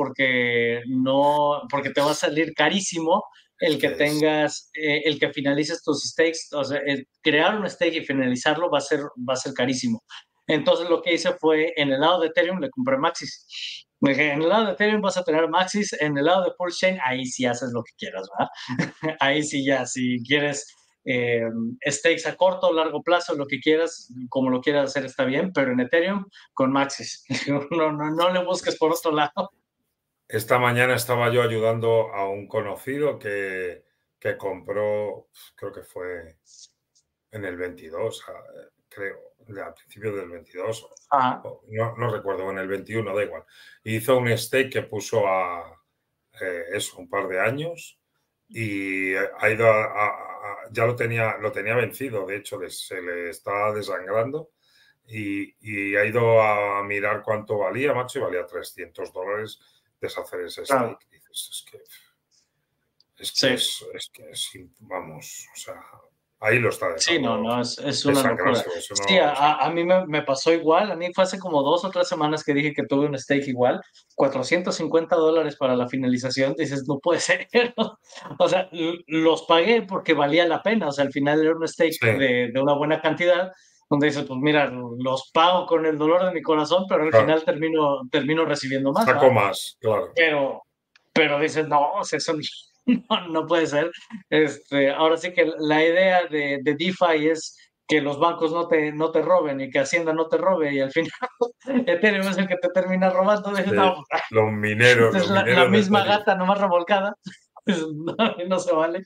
porque te va a salir carísimo Es el que que es, tengas, el que finalices tus stakes, o sea, crear un stake y finalizarlo va a ser carísimo. Entonces lo que hice fue, en el lado de Ethereum le compré Maxis. Me dije, en el lado de Ethereum vas a tener Maxis, en el lado de Pulse Chain, ahí sí haces lo que quieras, ¿verdad? Ahí sí ya, si quieres eh, stakes a corto o largo plazo, lo que quieras, como lo quieras hacer está bien, pero en Ethereum con Maxis. No le busques por otro lado. esta mañana estaba yo ayudando a un conocido que compró, creo que fue en el 22, creo, a principios del 22, Ah, no recuerdo, en el 21, da igual. Hizo un stake que puso a eso, un par de años y ha ido ya lo tenía vencido, de hecho, se le está desangrando y ha ido a mirar cuánto valía, macho, y valía $300 deshacer ese claro. stake. Dices, es Sí. que vamos, o sea, ahí lo está Sí, no, dejando no, es una locura. desangrarse, eso Sí, no, o sea, a mí me pasó igual. A mí fue hace como 2 o 3 semanas que dije que tuve un stake igual. $450 para la finalización. Dices, no puede ser. O sea, los pagué porque valía la pena. O sea, al final era un stake sí, de una buena cantidad, donde dices, pues mira, los pago con el dolor de mi corazón, pero al claro, final termino recibiendo más, saco ¿va? más, claro. Pero, pero dices, no, o sea, eso No, no puede ser. Ahora sí que la idea de DeFi es que los bancos no te roben y que Hacienda no te robe y al final Ethereum es el que te termina robando. Dices, no, pues, es Los la mineros de misma Ethereum. gata nomás revolcada. Pues, no, no se vale.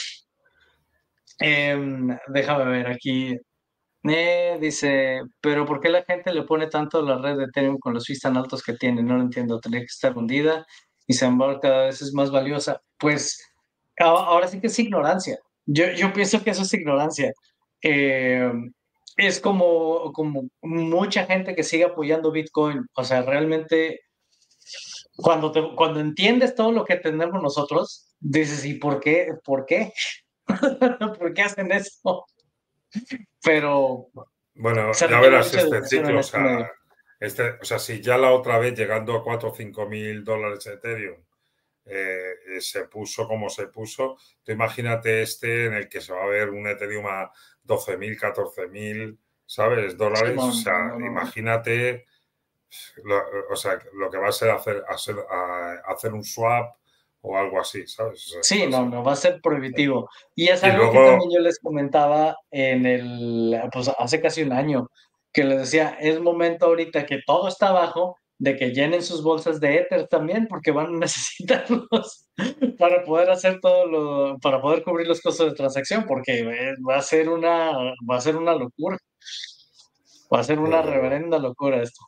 Déjame ver aquí. Dice, pero ¿por qué la gente le pone tanto a la red de Ethereum con los fees tan altos que tiene? No lo entiendo, tendría que estar hundida y sin embargo cada vez es más valiosa. Pues ahora sí que es ignorancia. Yo pienso que eso es ignorancia. Eh, es como mucha gente que sigue apoyando Bitcoin. O sea, realmente cuando entiendes todo lo que tenemos nosotros, dices, ¿y por qué? ¿Por qué? ¿Por qué hacen eso? Pero Bueno, se ya requiere verás mucha este educación en ciclo, este medio. o sea, si ya la otra vez llegando a 4 o 5 mil dólares Ethereum se puso como se puso, tú imagínate este en el que se va a ver un Ethereum a 12.000, 14.000, ¿sabes? Sí, Dólares, no, o sea, no, no, no, no. imagínate, lo, o sea, lo que va a ser hacer un swap o algo así, ¿sabes? O Sí, sea, no, no, va a ser prohibitivo. Y es y algo que también luego, yo les comentaba pues hace casi un año, que les decía, es momento ahorita que todo está abajo, de que llenen sus bolsas de Ether también, porque van a necesitarlos para poder hacer para poder cubrir los costos de transacción, porque va a ser una locura, va a ser una desde luego, reverenda locura esto.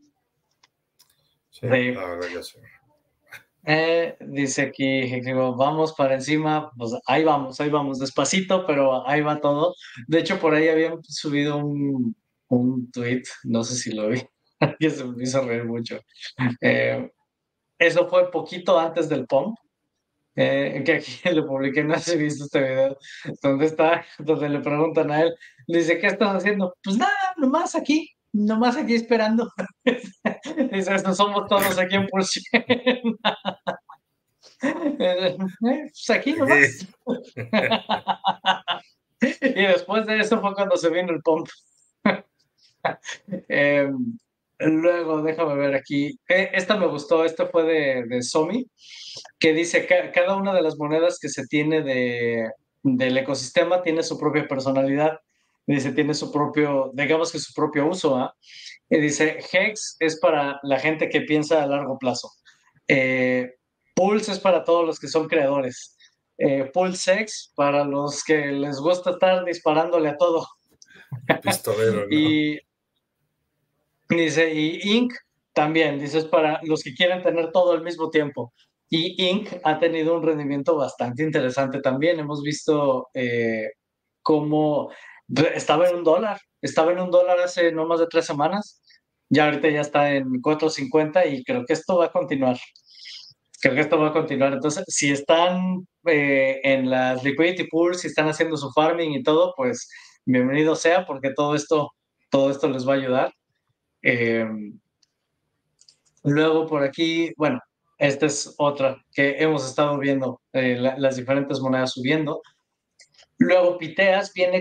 sí, Sí. la verdad que sí. Dice aquí, ejecutivo, vamos para encima, pues ahí vamos, despacito, pero ahí va todo. De hecho, por ahí habían subido un tweet, no sé si lo vi, que se me hizo reír mucho. Eh, Eso fue poquito antes del pump, que aquí le publiqué, no sé si viste este video, donde le preguntan a él, le dice, ¿qué estás haciendo? Pues nada, nomás aquí esperando. Dice, estos somos todos aquí en Pulse. Pues aquí nomás. Aquí, Y después de eso fue cuando se vino el pump. Eh, Luego, déjame ver aquí. Esta me gustó, esta fue de Somi, que dice que cada una de las monedas que se tiene del ecosistema tiene su propia personalidad. Dice, tiene su propio, digamos que su propio uso, ¿ah? Y dice, Hex es para la gente que piensa a largo plazo. Eh, Pulse es para todos los que son creadores. PulseX para los que les gusta estar disparándole a todo. pistolero, ¿no? Y dice, y Inc. también, dice, es para los que quieren tener todo al mismo tiempo. Y Inc. ha tenido un rendimiento bastante interesante también. Hemos visto cómo estaba en $1 hace no más de 3 semanas. Ya ahorita ya está en 4.50 y creo que esto va a continuar. Creo que esto va a continuar. Entonces, si están en las liquidity pools, si están haciendo su farming y todo, pues bienvenido sea, porque todo esto les va a ayudar. Eh, Luego por aquí, bueno, esta es otra que hemos estado viendo, las diferentes monedas subiendo. Luego Piteas viene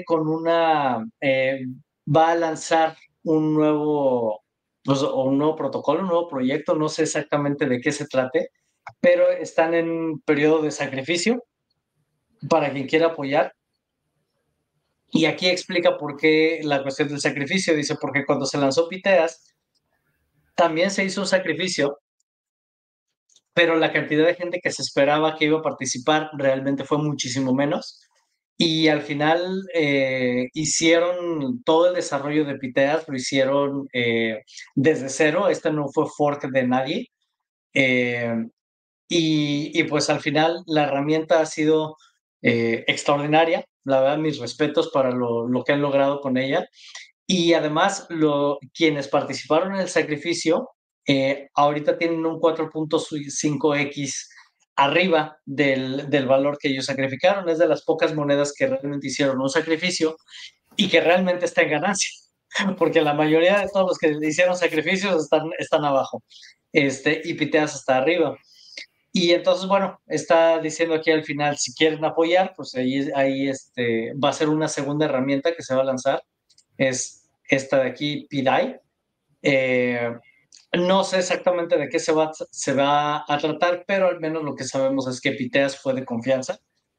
va a lanzar un nuevo, pues, o un nuevo protocolo, un nuevo proyecto, no sé exactamente de qué se trate, pero están en periodo de sacrificio para quien quiera apoyar. Y aquí explica por qué la cuestión del sacrificio. Dice, porque cuando se lanzó Piteas, también se hizo un sacrificio, pero la cantidad de gente que se esperaba que iba a participar realmente fue muchísimo menos. Y al final hicieron todo el desarrollo de Piteas, lo hicieron desde cero. Este no fue fork de nadie. Eh, y pues al final la herramienta ha sido extraordinaria. La verdad, mis respetos para lo que han logrado con ella. Y además, quienes participaron en el sacrificio, ahorita tienen un 4.5x arriba del valor que ellos sacrificaron. Es de las pocas monedas que realmente hicieron un sacrificio y que realmente está en ganancia, porque la mayoría de todos los que hicieron sacrificios están abajo, y Piteas está arriba. Y entonces, bueno, está diciendo aquí al final, si quieren apoyar, pues ahí va a ser una segunda herramienta que se va a lanzar, es esta de aquí, PIDAI. No sé exactamente de qué se va a tratar, pero al menos lo que sabemos es que Piteas fue de confianza.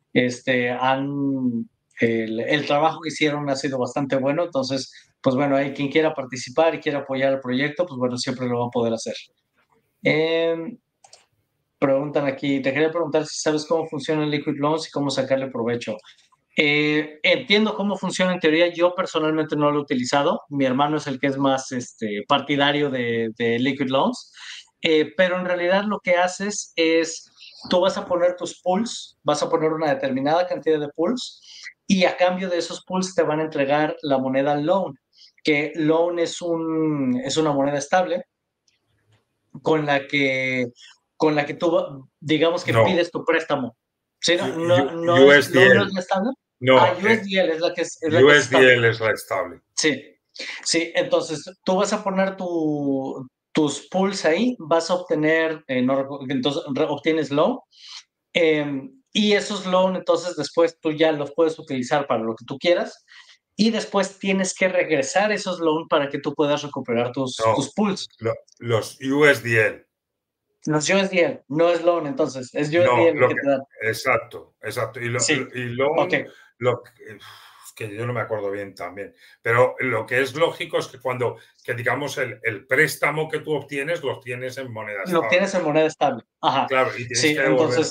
El trabajo que hicieron ha sido bastante bueno, entonces, pues bueno, hay quien quiera participar y quiera apoyar el proyecto, pues bueno, siempre lo va a poder hacer. Em, Preguntan aquí, te quería preguntar si sabes cómo funciona el Liquid Loans y cómo sacarle provecho. Entiendo cómo funciona en teoría, yo personalmente no lo he utilizado, mi hermano es el que es más partidario de Liquid Loans, pero en realidad lo que haces es, tú vas a poner tus pools, vas a poner una determinada cantidad de pools y a cambio de esos pools te van a entregar la moneda loan, que loan es una moneda estable con la que, con la que tú, digamos que No, pides tu préstamo. ¿Sí? ¿Loan no es USDL. la estable? Ah, No, USDL es la que es estable. USDL es la estable. Sí, sí. Entonces, tú vas a poner tus pools ahí, vas a obtener, entonces obtienes loan, y esos loan, entonces después tú ya los puedes utilizar para lo que tú quieras, y después tienes que regresar esos loan para que tú puedas recuperar tus No, pools. los USDL. Los USDL, no es loan, entonces, es No, USDL el que te dan. exacto, exacto. Sí, Y ok. loan, es que yo no me acuerdo bien también, pero lo que es lógico es que que digamos el préstamo que tú obtienes, lo obtienes en moneda Lo estable. obtienes en moneda estable. Ajá. Claro, y tienes Sí, que devolver.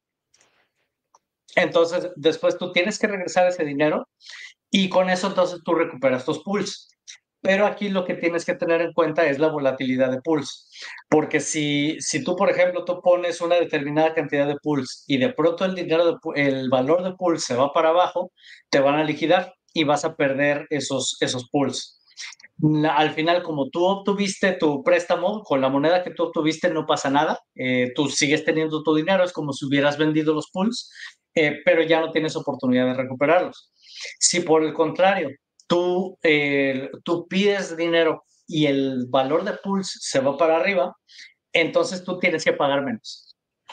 entonces después tú tienes que regresar ese dinero y con eso entonces tú recuperas tus pools. Pero aquí lo que tienes que tener en cuenta es la volatilidad de pools. Porque si tú, por ejemplo, tú pones una determinada cantidad de pools y de pronto el valor de pools se va para abajo, te van a liquidar y vas a perder esos pools. Al final, como tú obtuviste tu préstamo, con la moneda que tú obtuviste no pasa nada, tú sigues teniendo tu dinero, es como si hubieras vendido los pools, pero ya no tienes oportunidad de recuperarlos. Si por el contrario, tú pides dinero y el valor de pools se va para arriba, entonces tú tienes que pagar menos.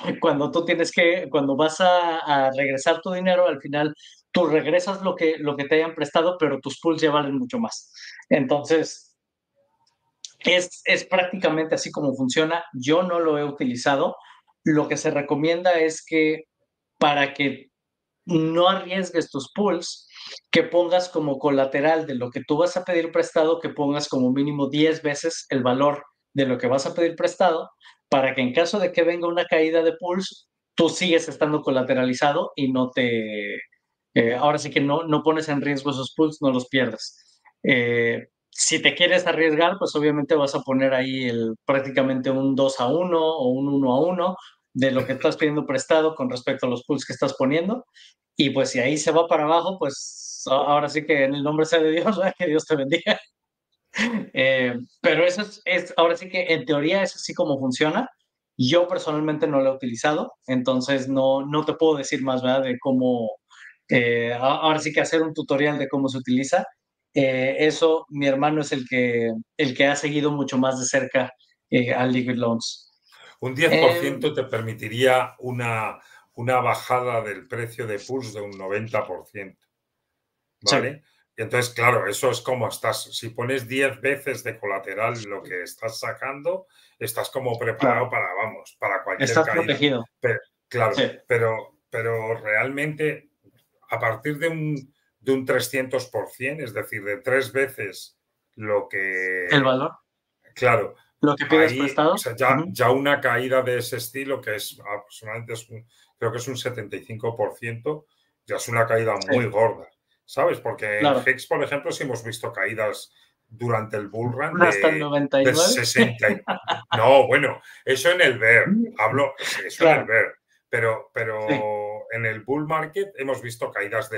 Cuando vas a regresar tu dinero, al final tú regresas lo que te hayan prestado, pero tus pools ya valen mucho más. Entonces, es prácticamente así como funciona. Yo no lo he utilizado. Lo que se recomienda es que para que no arriesgues tus pools, que pongas como colateral de lo que tú vas a pedir prestado, que pongas como mínimo 10 veces el valor de lo que vas a pedir prestado, para que en caso de que venga una caída de pools, tú sigues estando colateralizado y ahora sí que no pones en riesgo esos pools, no los pierdes. Si te quieres arriesgar, pues obviamente vas a poner ahí prácticamente un 2-1 o un 1-1 de lo que estás pidiendo prestado con respecto a los pools que estás poniendo. Y pues si ahí se va para abajo, pues ahora sí que en el nombre sea de Dios, ¿verdad? Que Dios te bendiga. Pero eso ahora sí que en teoría es así como funciona. Yo personalmente no lo he utilizado, entonces no te puedo decir más, ¿verdad? De cómo, ahora sí que hacer un tutorial de cómo se utiliza. Eso, mi hermano es el que ha seguido mucho más de cerca al Liquid Loans. Un diez por Eh, ciento te permitiría una bajada del precio de PULS de un 90%. sí, ¿Vale? Y entonces, claro, eso es como si pones 10 veces de colateral lo que estás sacando, estás como preparado claro, para, vamos, para cualquier estás caída. protegido. Pero, Sí, claro, pero realmente a partir de un 300%, es decir, de 3 veces lo el que, valor, claro, lo que pides ahí, o prestado. sea, Ujú. ya una caída de ese estilo, que es aproximadamente, creo que es un 75%, ya es una caída Sí, muy gorda, ¿sabes? Porque en claro. HEX, por ejemplo, sí hemos visto caídas durante el bull run Hasta el de 99. 60. No, bueno, eso en el bear, eso en el Claro, bear, sí. pero en el bull market hemos visto caídas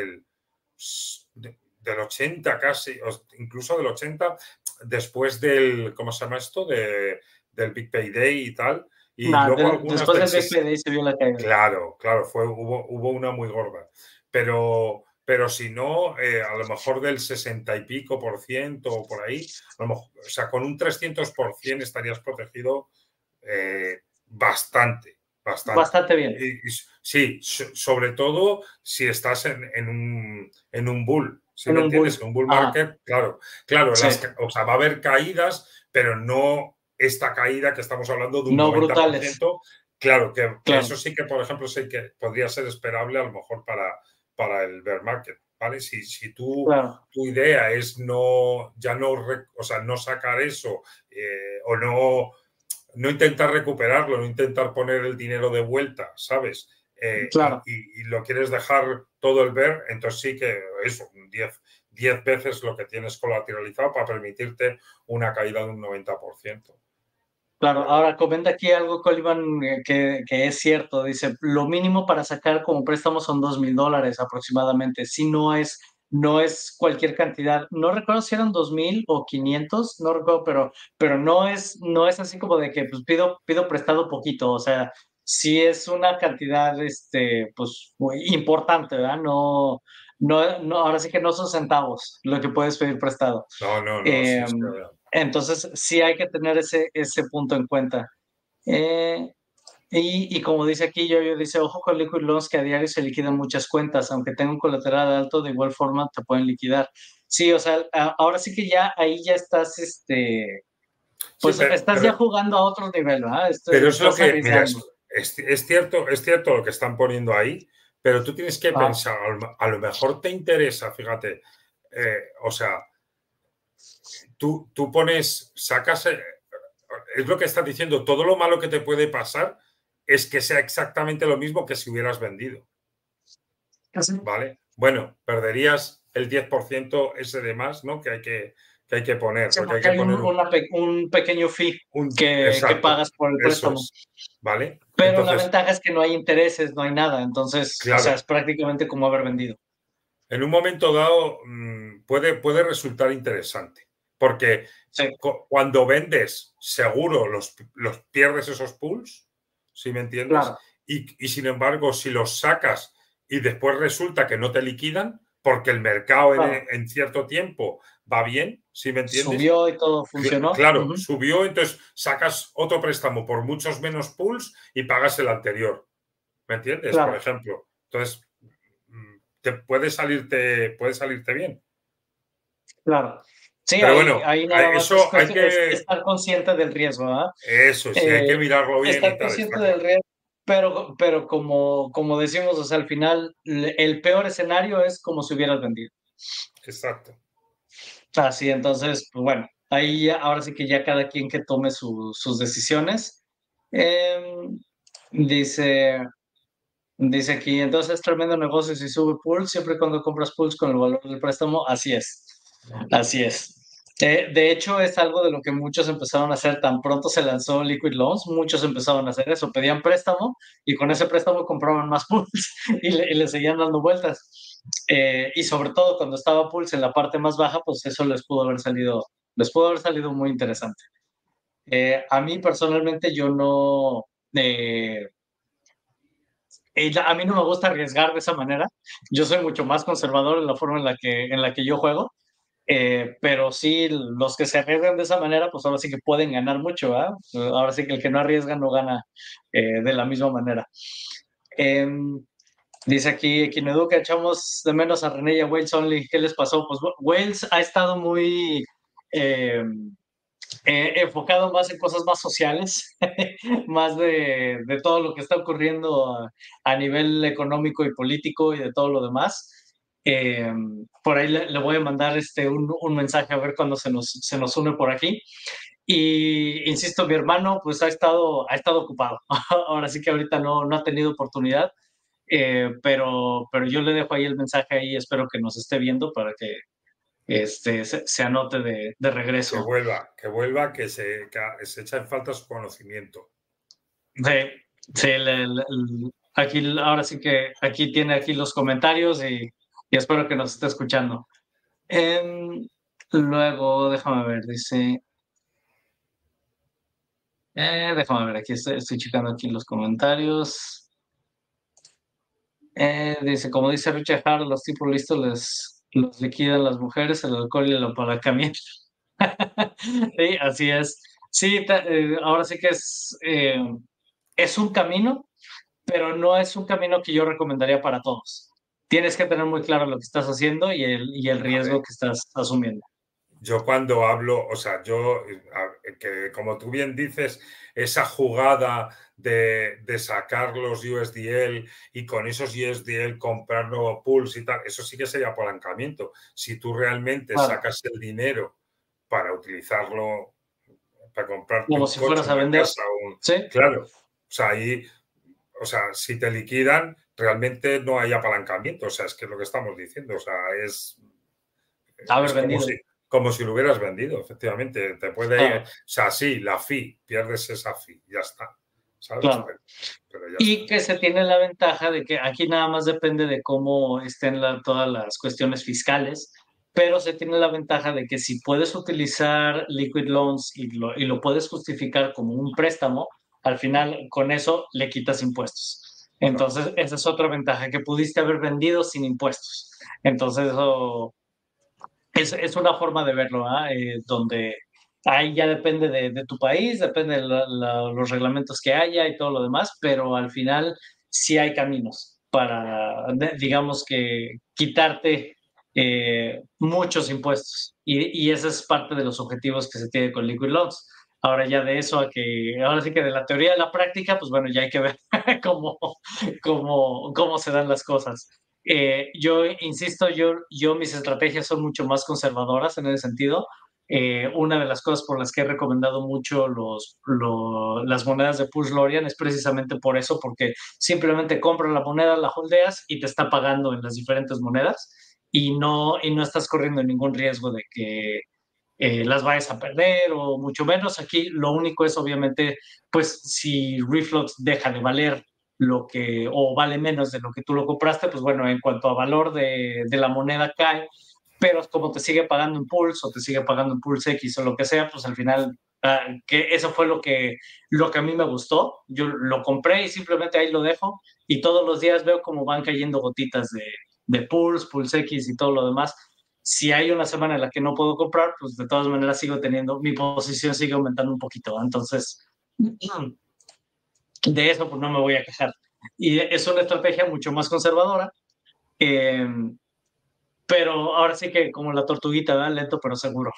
del 80 casi, incluso del 80 después ¿cómo se llama esto? Del Big Payday y tal, y luego algunas Después del del BPD se vio la caída. Claro, claro, hubo una muy gorda. Pero si no, a lo mejor del 60 y pico por ciento o por ahí, a lo mejor, o sea, con un 300% estarías protegido bastante, bastante. Bastante bien. Sí, sobre todo si estás en un bull, ¿sí En me un entiendes? bull. En un bull Ajá, market, claro, claro, sí, o sea, va a haber caídas, pero no. esta caída que estamos hablando de un No brutales. 90%. Claro, que Claro. eso sí que, por ejemplo, sí que podría ser esperable a lo mejor para el bear market, ¿vale? Si tu Claro. idea es no, ya no, o sea, no sacar eso o no intentar recuperarlo, no intentar poner el dinero de vuelta, ¿sabes? Claro. Y lo quieres dejar todo el bear, entonces sí que eso, 10 veces lo que tienes colateralizado para permitirte una caída de un 90%. Claro, Pero, ahora comenta aquí algo, Coliban, que es cierto. Dice, lo mínimo para sacar como préstamo son $2,000 aproximadamente. Si no es cualquier cantidad. No recuerdo si eran 2,000 o 500, no recuerdo, pero no es así como de que pues, pido prestado poquito. O sea, sí es una cantidad, pues, muy importante, ¿verdad? No, ahora sí que no son centavos lo que puedes pedir prestado. no, sí, sí, Em, entonces, sí hay que tener ese punto en cuenta. Eh, y como dice aquí, yo dice, ojo con liquid loans que a diario se liquidan muchas cuentas, aunque tenga un colateral alto, de igual forma te pueden liquidar. Sí, o sea, ahora sí que ya ahí ya estás, sí, pues estás ya jugando a otro nivel, ¿verdad? pero es lo Estás que, mira, arriesgando. es cierto lo que están poniendo ahí, pero tú tienes que Ah, pensar, a lo mejor te interesa, fíjate, o sea, tú pones, sacas, es lo que estás diciendo, todo lo malo que te puede pasar es que sea exactamente lo mismo que si hubieras vendido, casi. ¿vale? Bueno, perderías el 10% ese de más, ¿no? Que hay que poner, Sí, porque hay porque que hay poner un pequeño fee que exacto, pagas por el eso préstamo. es, ¿vale? Pero la Entonces, ventaja es que no hay intereses, no hay nada. Entonces, o sea, es claro, prácticamente como haber vendido. en un momento dado puede resultar interesante, porque Sí, cuando vendes, seguro los pierdes esos pools, ¿sí me entiendes? claro, Y sin embargo, si los sacas y después resulta que no te liquidan, porque el mercado claro. en cierto tiempo va bien, ¿sí me entiendes? Subió y todo funcionó. Claro, Ujú, subió, entonces sacas otro préstamo por muchos menos pools y pagas el anterior. ¿Me entiendes? Por claro, ejemplo. Entonces, te puede salirte bien. claro. Sí, Pero ahí, bueno, ahí nada más es eso hay cuestión, es que, estar consciente del riesgo, ¿ah? eso sí, hay que Eh, mirarlo bien y estar tal, consciente está del claro. riesgo, pero como decimos, o sea, al final, el peor escenario es como si hubieras vendido. Exacto. Así, entonces, pues bueno, ahí ahora sí que ya cada quien que tome sus decisiones. Em, dice, dice aquí, entonces es tremendo negocio si sube pools, siempre y cuando compras pools con el valor del préstamo, así es, así es. De hecho, es algo de lo que muchos empezaron a hacer tan pronto se lanzó Liquid Loans, muchos empezaron a hacer eso, pedían préstamo y con ese préstamo compraban más pools y le seguían dando vueltas. Y sobre todo cuando estaba pools en la parte más baja, pues eso les pudo haber salido muy interesante. A mí personalmente yo no, a mí no me gusta arriesgar de esa manera. Yo soy mucho más conservador en la forma en la que yo juego, pero sí, los que se arriesgan de esa manera, pues ahora sí que pueden ganar mucho, ¿verdad? Ahora sí que el que no arriesga no gana de la misma manera. Em, dice aquí, Equineduca, echamos de menos a René y a Wales Only. ¿Qué les pasó? Pues Wales ha estado muy enfocado más en cosas más sociales, más de todo lo que está ocurriendo a nivel económico y político y de todo lo demás. Eh, por ahí le voy a mandar un mensaje a ver cuando se nos une por aquí. Y insisto, mi hermano pues ha estado ocupado. Ahora sí que ahorita no ha tenido oportunidad, pero yo le dejo ahí el mensaje ahí, espero que nos esté viendo para que se anote de regreso. Que vuelva, se echa en falta su conocimiento. Sí, sí, aquí, ahora sí que aquí tiene aquí los comentarios y espero que nos esté escuchando. Em, luego, déjame ver, dice, déjame ver, aquí estoy checando aquí los comentarios. Dice, como dice Richard Hart, los tipos listos los liquidan las mujeres, el alcohol y el apalancamiento. Sí, así es. Sí, ahora sí que es un camino, pero no es un camino que yo recomendaría para todos. Tienes que tener muy claro lo que estás haciendo y el riesgo Vale, que estás asumiendo. Yo cuando hablo, o sea, que como tú bien dices, esa jugada de sacar los USDL y con esos USDL comprar nuevo Pulse y tal, eso sí que sería apalancamiento. Si tú realmente Claro, sacas el dinero para utilizarlo, para comprarte como un si coche, fueras a una vender. casa, Sí, claro, o sea, ahí, o sea, si te liquidan, realmente no hay apalancamiento, o sea, es que es lo que estamos diciendo, o sea, haber es vendido. como si lo hubieras vendido, efectivamente. Te puede, o Claro, sea, sí, la fee, pierdes esa fee, ya está, ¿sabes? claro. Pero ya Y está. que se tiene la ventaja de que aquí nada más depende de cómo estén todas las cuestiones fiscales, pero se tiene la ventaja de que si puedes utilizar liquid loans y lo puedes justificar como un préstamo, al final con eso le quitas impuestos. Claro. Entonces, esa es otra ventaja, que pudiste haber vendido sin impuestos. Entonces, eso es una forma de verlo, ¿ah? Donde ahí ya depende de tu país, depende de los reglamentos que haya y todo lo demás, pero al final sí hay caminos para, digamos que, quitarte muchos impuestos. Y ese es parte de los objetivos que se tiene con Liquid Loans. Ahora ya de eso a que, ahora sí que de la teoría a la práctica, pues bueno, ya hay que ver cómo, cómo se dan las cosas. Yo insisto, yo mis estrategias son mucho más conservadoras en ese sentido. Una de las cosas por las que he recomendado mucho las monedas de Push Lorian es precisamente por eso, porque simplemente compras la moneda, la holdeas y te está pagando en las diferentes monedas y no estás corriendo ningún riesgo de que las vayas a perder o mucho menos. Aquí lo único es obviamente, pues si Reflux deja de valer lo que, o vale menos de lo que tú lo compraste, pues bueno, en cuanto a valor de la moneda cae, pero como te sigue pagando en Pulse o te sigue pagando en Pulse X o lo que sea, pues al final, que eso fue lo que a mí me gustó. Yo lo compré y simplemente ahí lo dejo y todos los días veo cómo van cayendo gotitas de Pulse, Pulse X y todo lo demás. Si hay una semana en la que no puedo comprar, pues de todas maneras sigo teniendo, mi posición sigue aumentando un poquito, ¿no? Entonces, de eso pues no me voy a quejar. Y es una estrategia mucho más conservadora, eh, pero ahora sí que como la tortuguita, ¿verdad? Lento pero seguro.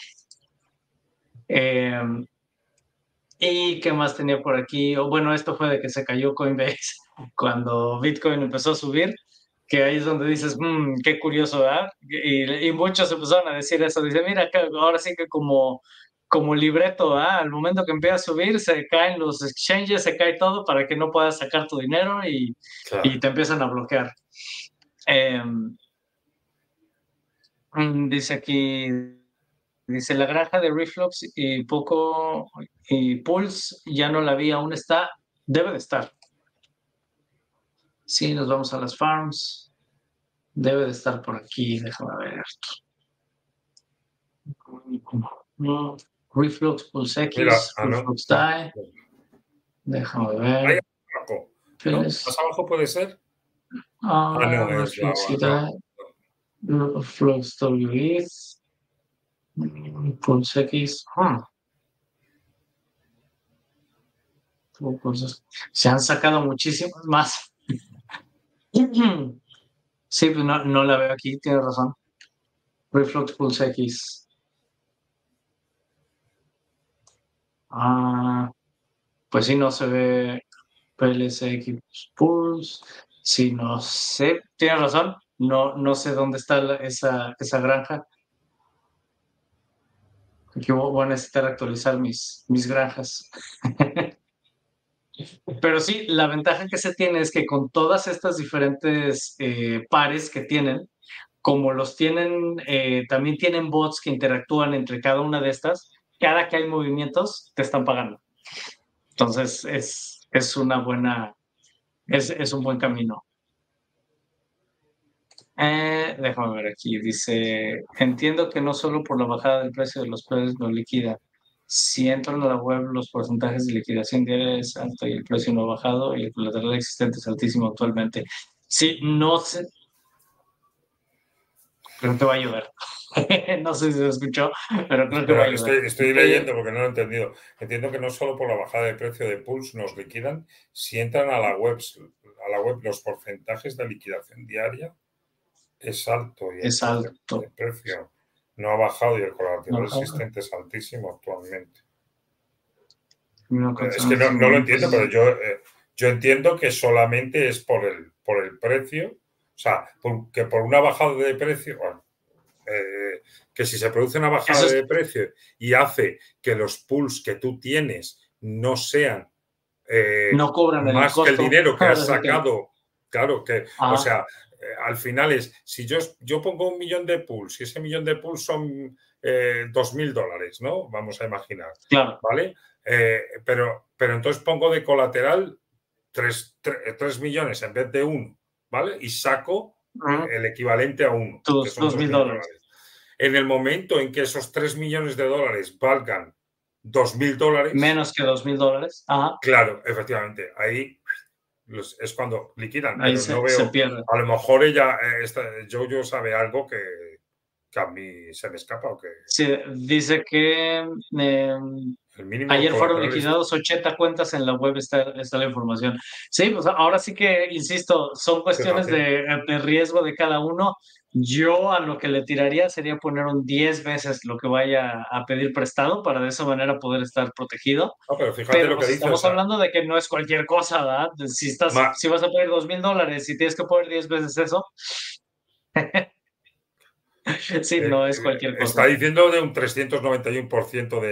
Eh, ¿Y qué más tenía por aquí? O bueno, esto fue de que se cayó Coinbase cuando Bitcoin empezó a subir, que ahí es donde dices, qué curioso, ¿verdad? Y muchos empezaron a decir eso, dice, mira, ahora sí que como libreto, ¿verdad? Al momento que empieza a subir, se caen los exchanges, se cae todo para que no puedas sacar tu dinero Claro. y te empiezan a bloquear. Dice aquí, dice la granja de Reflux y Pulse ya no la vi, aún está, debe de estar. Sí, nos vamos a las farms. Debe de estar por aquí, déjame ver. No, Reflux Pulse Mira, X, no. Reflux Die. Déjame Ahí ver. abajo, ¿no? Finish. ¿Más abajo puede ser? No, es la. Reflux No. Die. Reflux WE. Pulse X. Se han sacado muchísimas más. Sí, pues no, no la veo aquí, tienes razón. Reflux Pulse X. Ah, pues sí, no se ve PLSX Pulse. Sí, no sé, tienes razón. No, no sé dónde está esa granja. Aquí voy a necesitar actualizar mis granjas. Pero sí, la ventaja que se tiene es que con todas estas diferentes pares que tienen, como los tienen, también tienen bots que interactúan entre cada una de estas, cada que hay movimientos, te están pagando. Entonces, es una buena, es un buen camino. Déjame ver aquí, dice, entiendo que no solo por la bajada del precio de los precios lo liquida. Si entran a la web, los porcentajes de liquidación diaria es alto y el precio no ha bajado y el colateral existente es altísimo actualmente. Sí, no sé, creo que va a ayudar. No sé si se escuchó, pero creo que va a Espera, ayudar. estoy leyendo porque no lo he entendido. Entiendo que no solo por la bajada de precio de Pulse nos liquidan, si entran a la web los porcentajes de liquidación diaria es alto y Es entonces alto. el precio no ha bajado y el colateral Ajá. existente es altísimo actualmente. No, Es que no lo entiendo, pero yo entiendo que solamente es por el precio, o sea, que por una bajada de precio, bueno, que si se produce una bajada de precio y hace que los pools que tú tienes no sean no cobran el más que el costo. dinero que has sacado, claro, que, o Ajá. sea, al final es, si yo pongo 1 millón de pools y ese millón de pools son $2.000, ¿no? Vamos a imaginar, Claro. ¿vale? Pero entonces pongo de colateral 3 millones en vez de 1, ¿vale? Y saco el equivalente a 1, que Tus son $2,000. $2.000. En el momento en que esos 3 millones de dólares valgan $2.000, Menos que $2,000. Ajá. claro, efectivamente, ahí es cuando liquidan, Ahí pero no se veo, pierde. a lo mejor ella, Jojo sabe algo que a mí se me escapa o que Sí, dice que el mínimo ayer fueron colateral es... liquidados 80 cuentas en la web, está la información. Sí, pues ahora sí que, insisto, son cuestiones Fíjate. de riesgo de cada uno. Yo a lo que le tiraría sería poner un 10 veces lo que vaya a pedir prestado para de esa manera poder estar protegido. No, pero fíjate Pero lo que pues dice, o estamos sea, hablando de que no es cualquier cosa, ¿verdad? Si vas a pedir $2,000 y tienes que poner 10 veces eso, sí, no es cualquier está cosa. diciendo de un 391%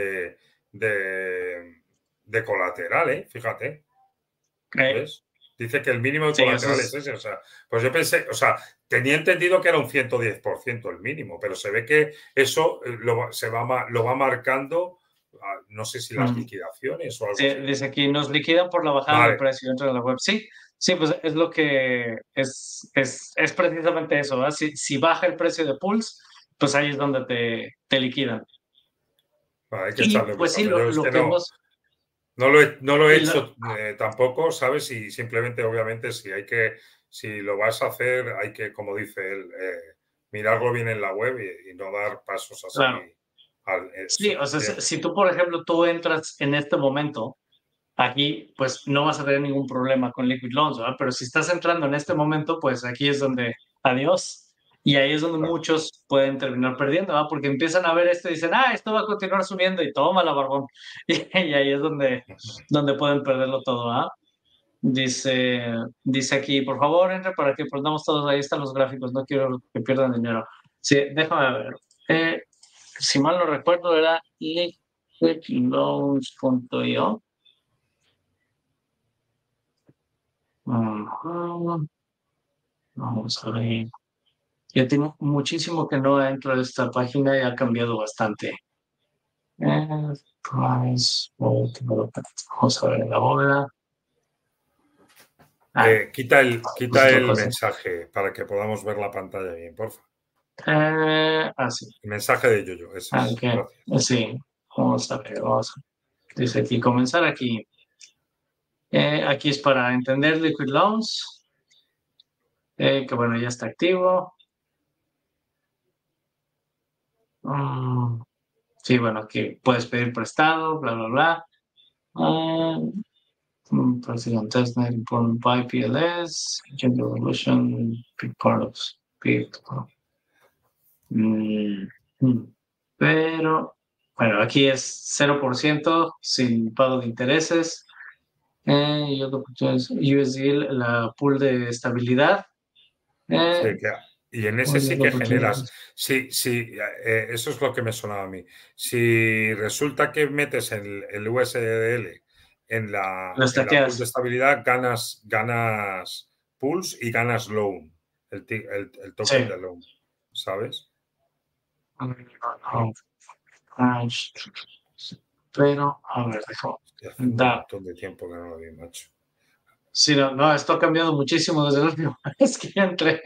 de colateral, fíjate, ¿ves? Dice que el mínimo de Sí, eso colateral es es. ese, o sea, pues yo pensé, o sea, tenía entendido que era un 110% el mínimo, pero se ve que eso lo va marcando, no sé si las liquidaciones o algo Sí, así. dice aquí, nos liquidan por la bajada del Vale, precio dentro de la web. Sí, sí, pues es lo que es precisamente eso, ¿verdad? Si baja el precio de Pulse, pues ahí es donde te liquidan. vale, hay que Y echarle un pues sí, vistazo. Yo es lo que que hemos, no lo he y hecho tampoco, ¿sabes? Y simplemente, obviamente, si lo vas a hacer, hay que, como dice él, mirarlo bien en la web y no dar pasos claro, así. sí, o sea, si tú, por ejemplo, tú entras en este momento, aquí, pues no vas a tener ningún problema con Liquid Loans, ¿verdad? Pero si estás entrando en este momento, pues aquí es donde, adiós. Y ahí es donde Claro. muchos pueden terminar perdiendo, ¿verdad? Porque empiezan a ver esto y dicen, esto va a continuar subiendo y toma la barbón. Y ahí es donde pueden perderlo todo, ¿ah? Dice aquí, por favor, entre para que aprendamos todos. Ahí están los gráficos, no quiero que pierdan dinero. Sí, déjame ver. Si mal no recuerdo, era liquidloans.io. Ajá. Vamos a ver. Ya tengo muchísimo que no entro a esta página y ha cambiado bastante. Price, vamos a ver la hora. Quita Otra el cosa. mensaje para que podamos ver la pantalla bien, por favor. Sí. El mensaje de Yoyo, ese es. Ok. Gracias. Sí. Vamos a ver. Dice aquí, comenzar aquí. Aquí es para entender Liquid Loans. Que bueno, ya está activo. Mm, sí, bueno, aquí puedes pedir prestado, bla, bla, bla. Ah, President Testnet, important by PLS, Gender Revolution, big part of big. Pero, bueno, aquí es 0% sin pago de intereses. Y otro punto es USD, la pool de estabilidad. Sí, Eh, y en ese sí que generas. Sí, sí, eso es lo que me sonaba a mí. Si resulta que metes el USDL lo en la pool de estaqueas. estabilidad, ganas pools y ganas loan, el Sí. token de loan, ¿sabes? Pero, a ver, dejo. Estoy haciendo un montón de tiempo que no lo vi, macho. Sí, no, esto ha cambiado muchísimo desde la última vez que entré.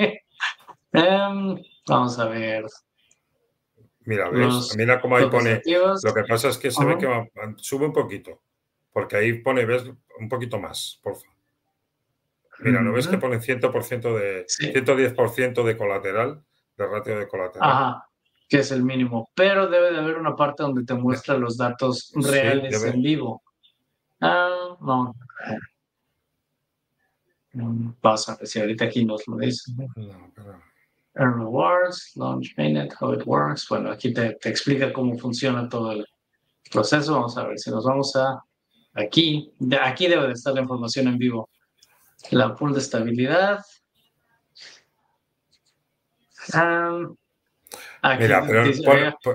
Vamos a ver Mira, ¿ves? los Mira cómo ahí tokens pone. activos. Lo que pasa es que se ve Ajá. que sube un poquito, porque ahí pone, ¿ves? Un poquito más, por favor. Mira, ¿no ves que Ujú. pone 100% Sí, 110% de colateral, de ratio de colateral? ajá, que es el mínimo. Pero debe de haber una parte donde te muestra los datos Sí, reales en debe. vivo. No. Vamos a ver si ahorita aquí nos lo dice. No, pero... Earn rewards, launch mainnet, how it works. Bueno, aquí te explica cómo funciona todo el proceso. Vamos a ver si nos vamos a aquí. Aquí debe de estar la información en vivo. La pool de estabilidad. Aquí Mira, pero dice,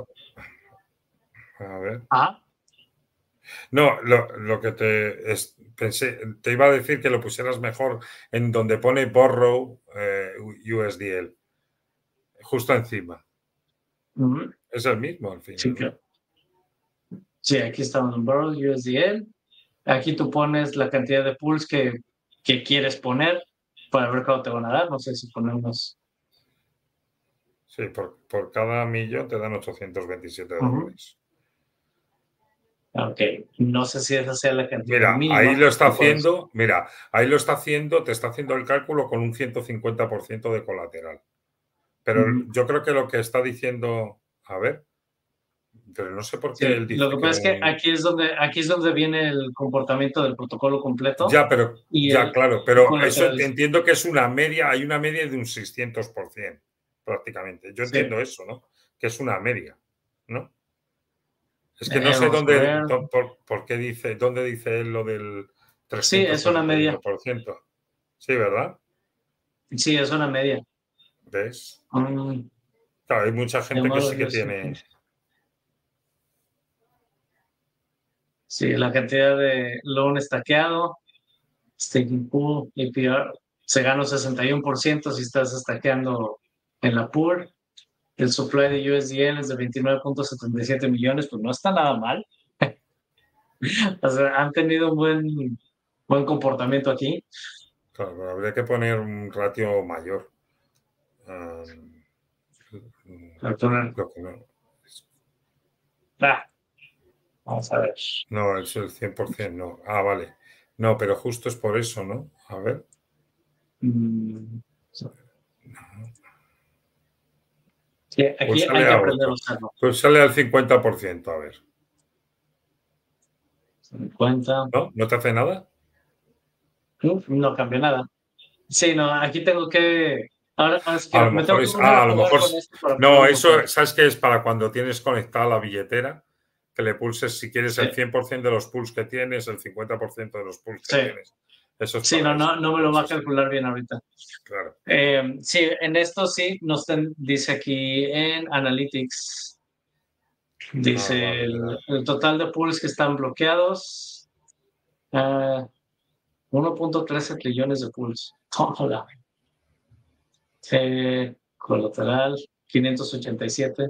a ver. ah, No, lo que pensé, te iba a decir que lo pusieras mejor en donde pone borrow USDL, justo encima. Es el mismo al final. sí, claro. Sí, aquí estamos en borrow USDL. Aquí tú pones la cantidad de pools que quieres poner para ver cuánto te van a dar. No sé si ponemos. Sí, por cada millón te dan 827 dólares. Ok, no sé si esa sea la cantidad Mira, ahí mínima. lo está haciendo, te está haciendo el cálculo con un 150% de colateral. Pero yo creo que lo que está diciendo, a ver, pero no sé por qué Sí, él lo dice que que pasa es que aquí es donde viene el comportamiento del protocolo completo Ya, pero, y ya, el claro, pero eso colateral. entiendo que es una media, hay una media de un 600%, prácticamente. Yo Sí, entiendo eso, ¿no? Que es una media, ¿no? Es que no sé vamos a ver. por qué dice, dónde dice él lo del Sí, es una media. 341%. Sí, ¿verdad? Sí, es una media. ¿Ves? Mm, Claro, hay mucha gente que sí que tiene. Sí, la cantidad de loan estaqueado, staking pool, APR, se gana un 61% si estás estaqueando en la pool. El supply de USDN es de 29.77 millones, pues no está nada mal. O sea, han tenido un buen comportamiento aquí. Claro, pero habría que poner un ratio mayor. Lo que no. Vamos a ver. No, es el 100%, no. Ah, vale. No, pero justo es por eso, ¿no? A ver. Sí, aquí hay Púlsale que a aprender a otro. usarlo. Púlsale al 50%, a ver. 50. ¿No? ¿No te hace nada? No cambia nada. Sí, no, aquí tengo que. Ahora es A que lo me mejor tengo que es. poner Ah, a a lo jugar mejor. con esto para No, poderlo mostrar. eso, ¿sabes qué es? Para cuando tienes conectada la billetera, que le pulses si quieres el Sí, 100% de los pools que tienes, el 50% de los pools que sí. tienes. Eso es Sí, no, para eso. no me lo va a Eso sí, calcular bien ahorita. claro. Sí, en esto sí, dice aquí en Analytics, Ah, dice vale, mira. el total de pools que están bloqueados, 1.13 trillones de pools. Hola. Colateral, 587.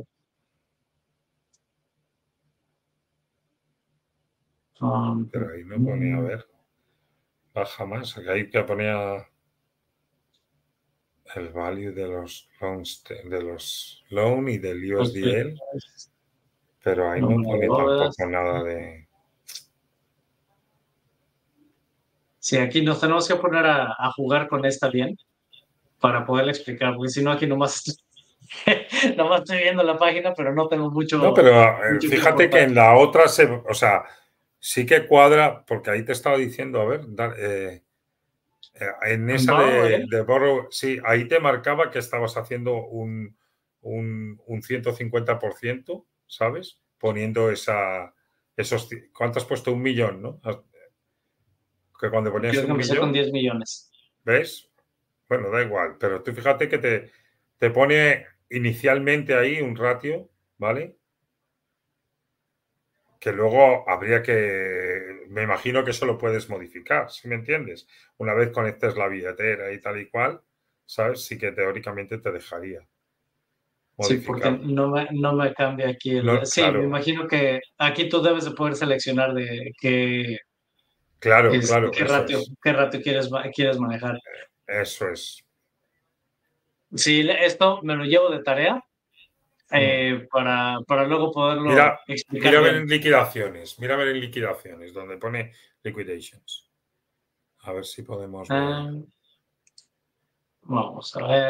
Pero ahí no ponía, a ver. Baja más. Ahí que ponía el value de los loans, de los loan y del USDL. Pero ahí no Número de pone bóvedas. tampoco nada de. Sí, aquí nos tenemos que poner a jugar con esta bien para poderle explicar, porque si no, aquí nomás, nomás estoy viendo la página, pero no tengo No, mucho, pero mucho que fíjate que aportar. en la otra o sea, sí que cuadra, porque ahí te estaba diciendo, a ver, en En esa Borrow, de Borrow, sí, ahí te marcaba que estabas haciendo un 150%, ¿sabes? Poniendo esos, ¿cuánto has puesto? 1 millón, ¿no? Que cuando ponías Yo que un empecé con millón, 10 millones. ¿ves? Bueno, da igual, pero tú fíjate que te pone inicialmente ahí un ratio, ¿vale? Que luego habría que, me imagino que eso lo puedes modificar, ¿sí me entiendes? Una vez conectes la billetera y tal y cual, ¿sabes? Sí que teóricamente te dejaría Sí, porque modificarlo. no me cambia aquí el. No, Sí, me claro, imagino que aquí tú debes de poder seleccionar de claro, claro, qué ratio quieres manejar. eso es. Sí, esto me lo llevo de tarea Mm. para luego poderlo Mira, explicar mira a ver bien. en liquidaciones, mira a ver en liquidaciones, donde pone liquidations. A ver si podemos ver. Ah, vamos a ver.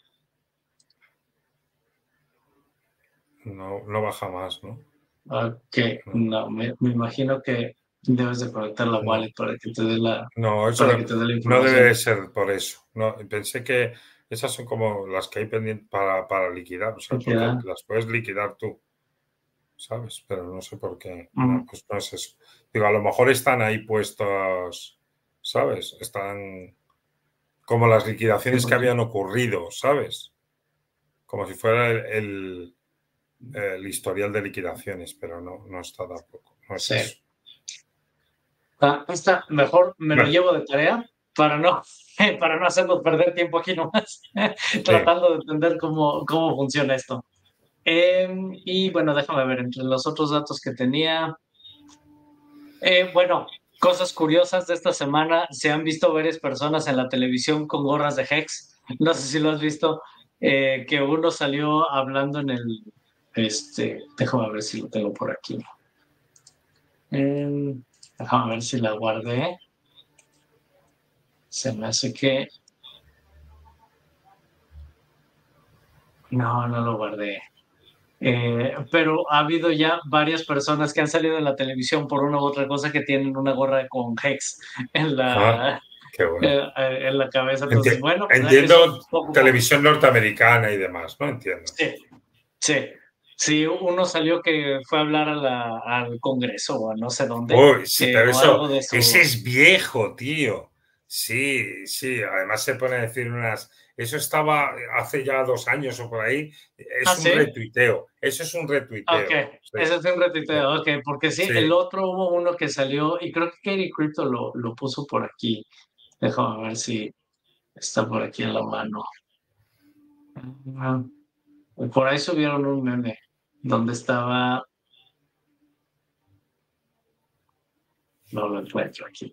No, no baja más, ¿no? Ok, No, no, me imagino que debes de conectar la no. wallet para que te dé No, eso para que te dé la no debe información. de ser por eso. No, pensé que esas son como las que hay pendientes para liquidar, o sea, porque liquidar. las puedes liquidar tú, ¿sabes? Pero no sé por qué. No, Mm, pues no es eso. Digo, a lo mejor están ahí puestos, ¿sabes? Están como las sí, liquidaciones que porque, habían ocurrido, ¿sabes? Como si fuera el historial de liquidaciones, pero no, no está tampoco, no es sí. eso. Esta mejor me lo Bueno, llevo de tarea para no, para no hacernos perder tiempo aquí nomás, sí. tratando de entender cómo funciona esto. Y bueno, déjame ver, entre los otros datos que tenía, bueno, cosas curiosas de esta semana, se han visto varias personas en la televisión con gorras de Hex, no sé si lo has visto, que uno salió hablando en déjame ver si lo tengo por aquí. Déjame ver si la guardé. Se me hace que no lo guardé. Pero ha habido ya varias personas que han salido en la televisión por una u otra cosa que tienen una gorra con Hex en Ah, la, qué bueno. en la cabeza. Entonces, bueno, pues eso Entiendo poco. televisión norteamericana y demás, ¿no? Entiendo. Sí, sí. Sí, uno salió que fue a hablar al Congreso o a no sé dónde, Uy, sí, pero o eso, algo de ese su. es viejo, tío. Sí, sí, además se pone a decir unas. Eso estaba hace ya 2 años o por ahí. Ah, Es un sí. retuiteo. Eso es un Ok, retuiteo. Sí, ese es un sí, retuiteo, ok, porque sí, el sí. otro hubo uno que salió y creo que Katie Crypto lo puso por aquí. Déjame ver si está por aquí en la mano. Ah, por ahí subieron un meme donde estaba, no lo encuentro aquí.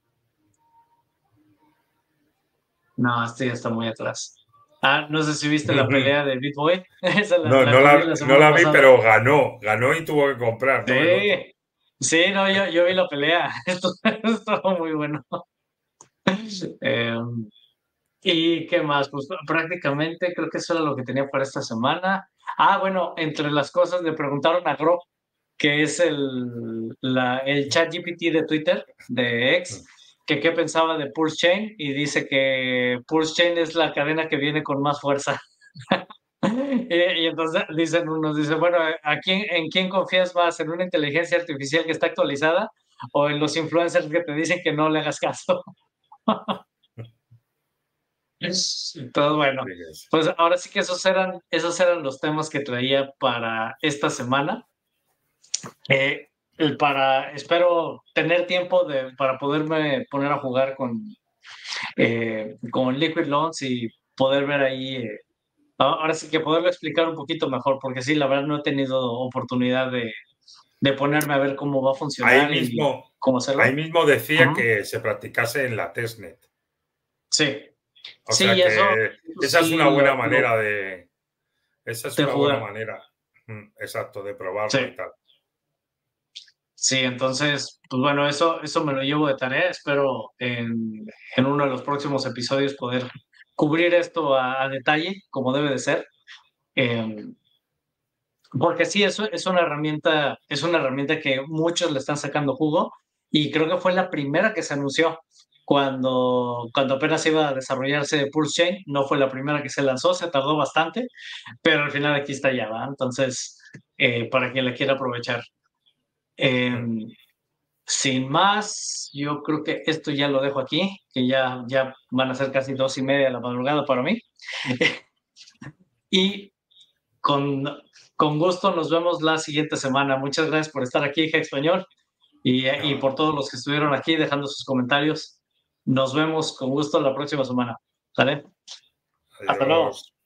No, este ya está muy atrás. No sé si viste la pelea de Bitboy. Esa No, la cubrí la no semana la vi, pasada. pero ganó. Ganó y tuvo que comprar, ¿no? El otro. Sí, sí, no, yo vi la pelea. Estuvo muy bueno. Em, ¿Y qué más? Pues prácticamente creo que eso era lo que tenía para esta semana. Bueno, entre las cosas le preguntaron a Grok, que es el chat GPT de Twitter, de X, que qué pensaba de Pulse Chain y dice que Pulse Chain es la cadena que viene con más fuerza. Y entonces dicen, bueno, ¿en quién confías más? ¿En una inteligencia artificial que está actualizada o en los influencers que te dicen que no le hagas caso? Entonces, bueno, Sí que es. pues ahora sí que esos eran los temas que traía para esta semana. Eh, espero tener tiempo para poderme poner a jugar con Liquid Loans y poder ver ahí, ahora sí que poderlo explicar un poquito mejor, porque sí, la verdad no he tenido oportunidad de ponerme a ver cómo va a Ahí funcionar y mismo, cómo ahí hacerlo. mismo decía Ujú. que se practicase en la testnet. Sí, O sea sí, eso que esa es sí una buena manera de. Esa es de una buena jugar. manera, exacto, de Sí. probarlo y tal. Sí, entonces, pues bueno, eso me lo llevo de tarea. Espero en uno de los próximos episodios poder cubrir esto a detalle, como debe de ser. Eh, Porque sí, eso es una herramienta que muchos le están sacando jugo y creo que fue la primera que se anunció cuando apenas iba a desarrollarse Pulse Chain. No fue la primera que se lanzó, se tardó bastante, pero al final aquí está ya, ¿va? Entonces, para quien la quiera aprovechar. Em, Sin más, yo creo que esto ya lo dejo aquí, que ya van a ser casi 2:30 de la madrugada para mí. Y con, con gusto nos vemos la siguiente semana. Muchas gracias por estar aquí, Hija Español, y Nada, por todos los que estuvieron aquí dejando sus comentarios. Nos vemos con gusto la próxima semana. ¿Sale? Hasta luego. adiós.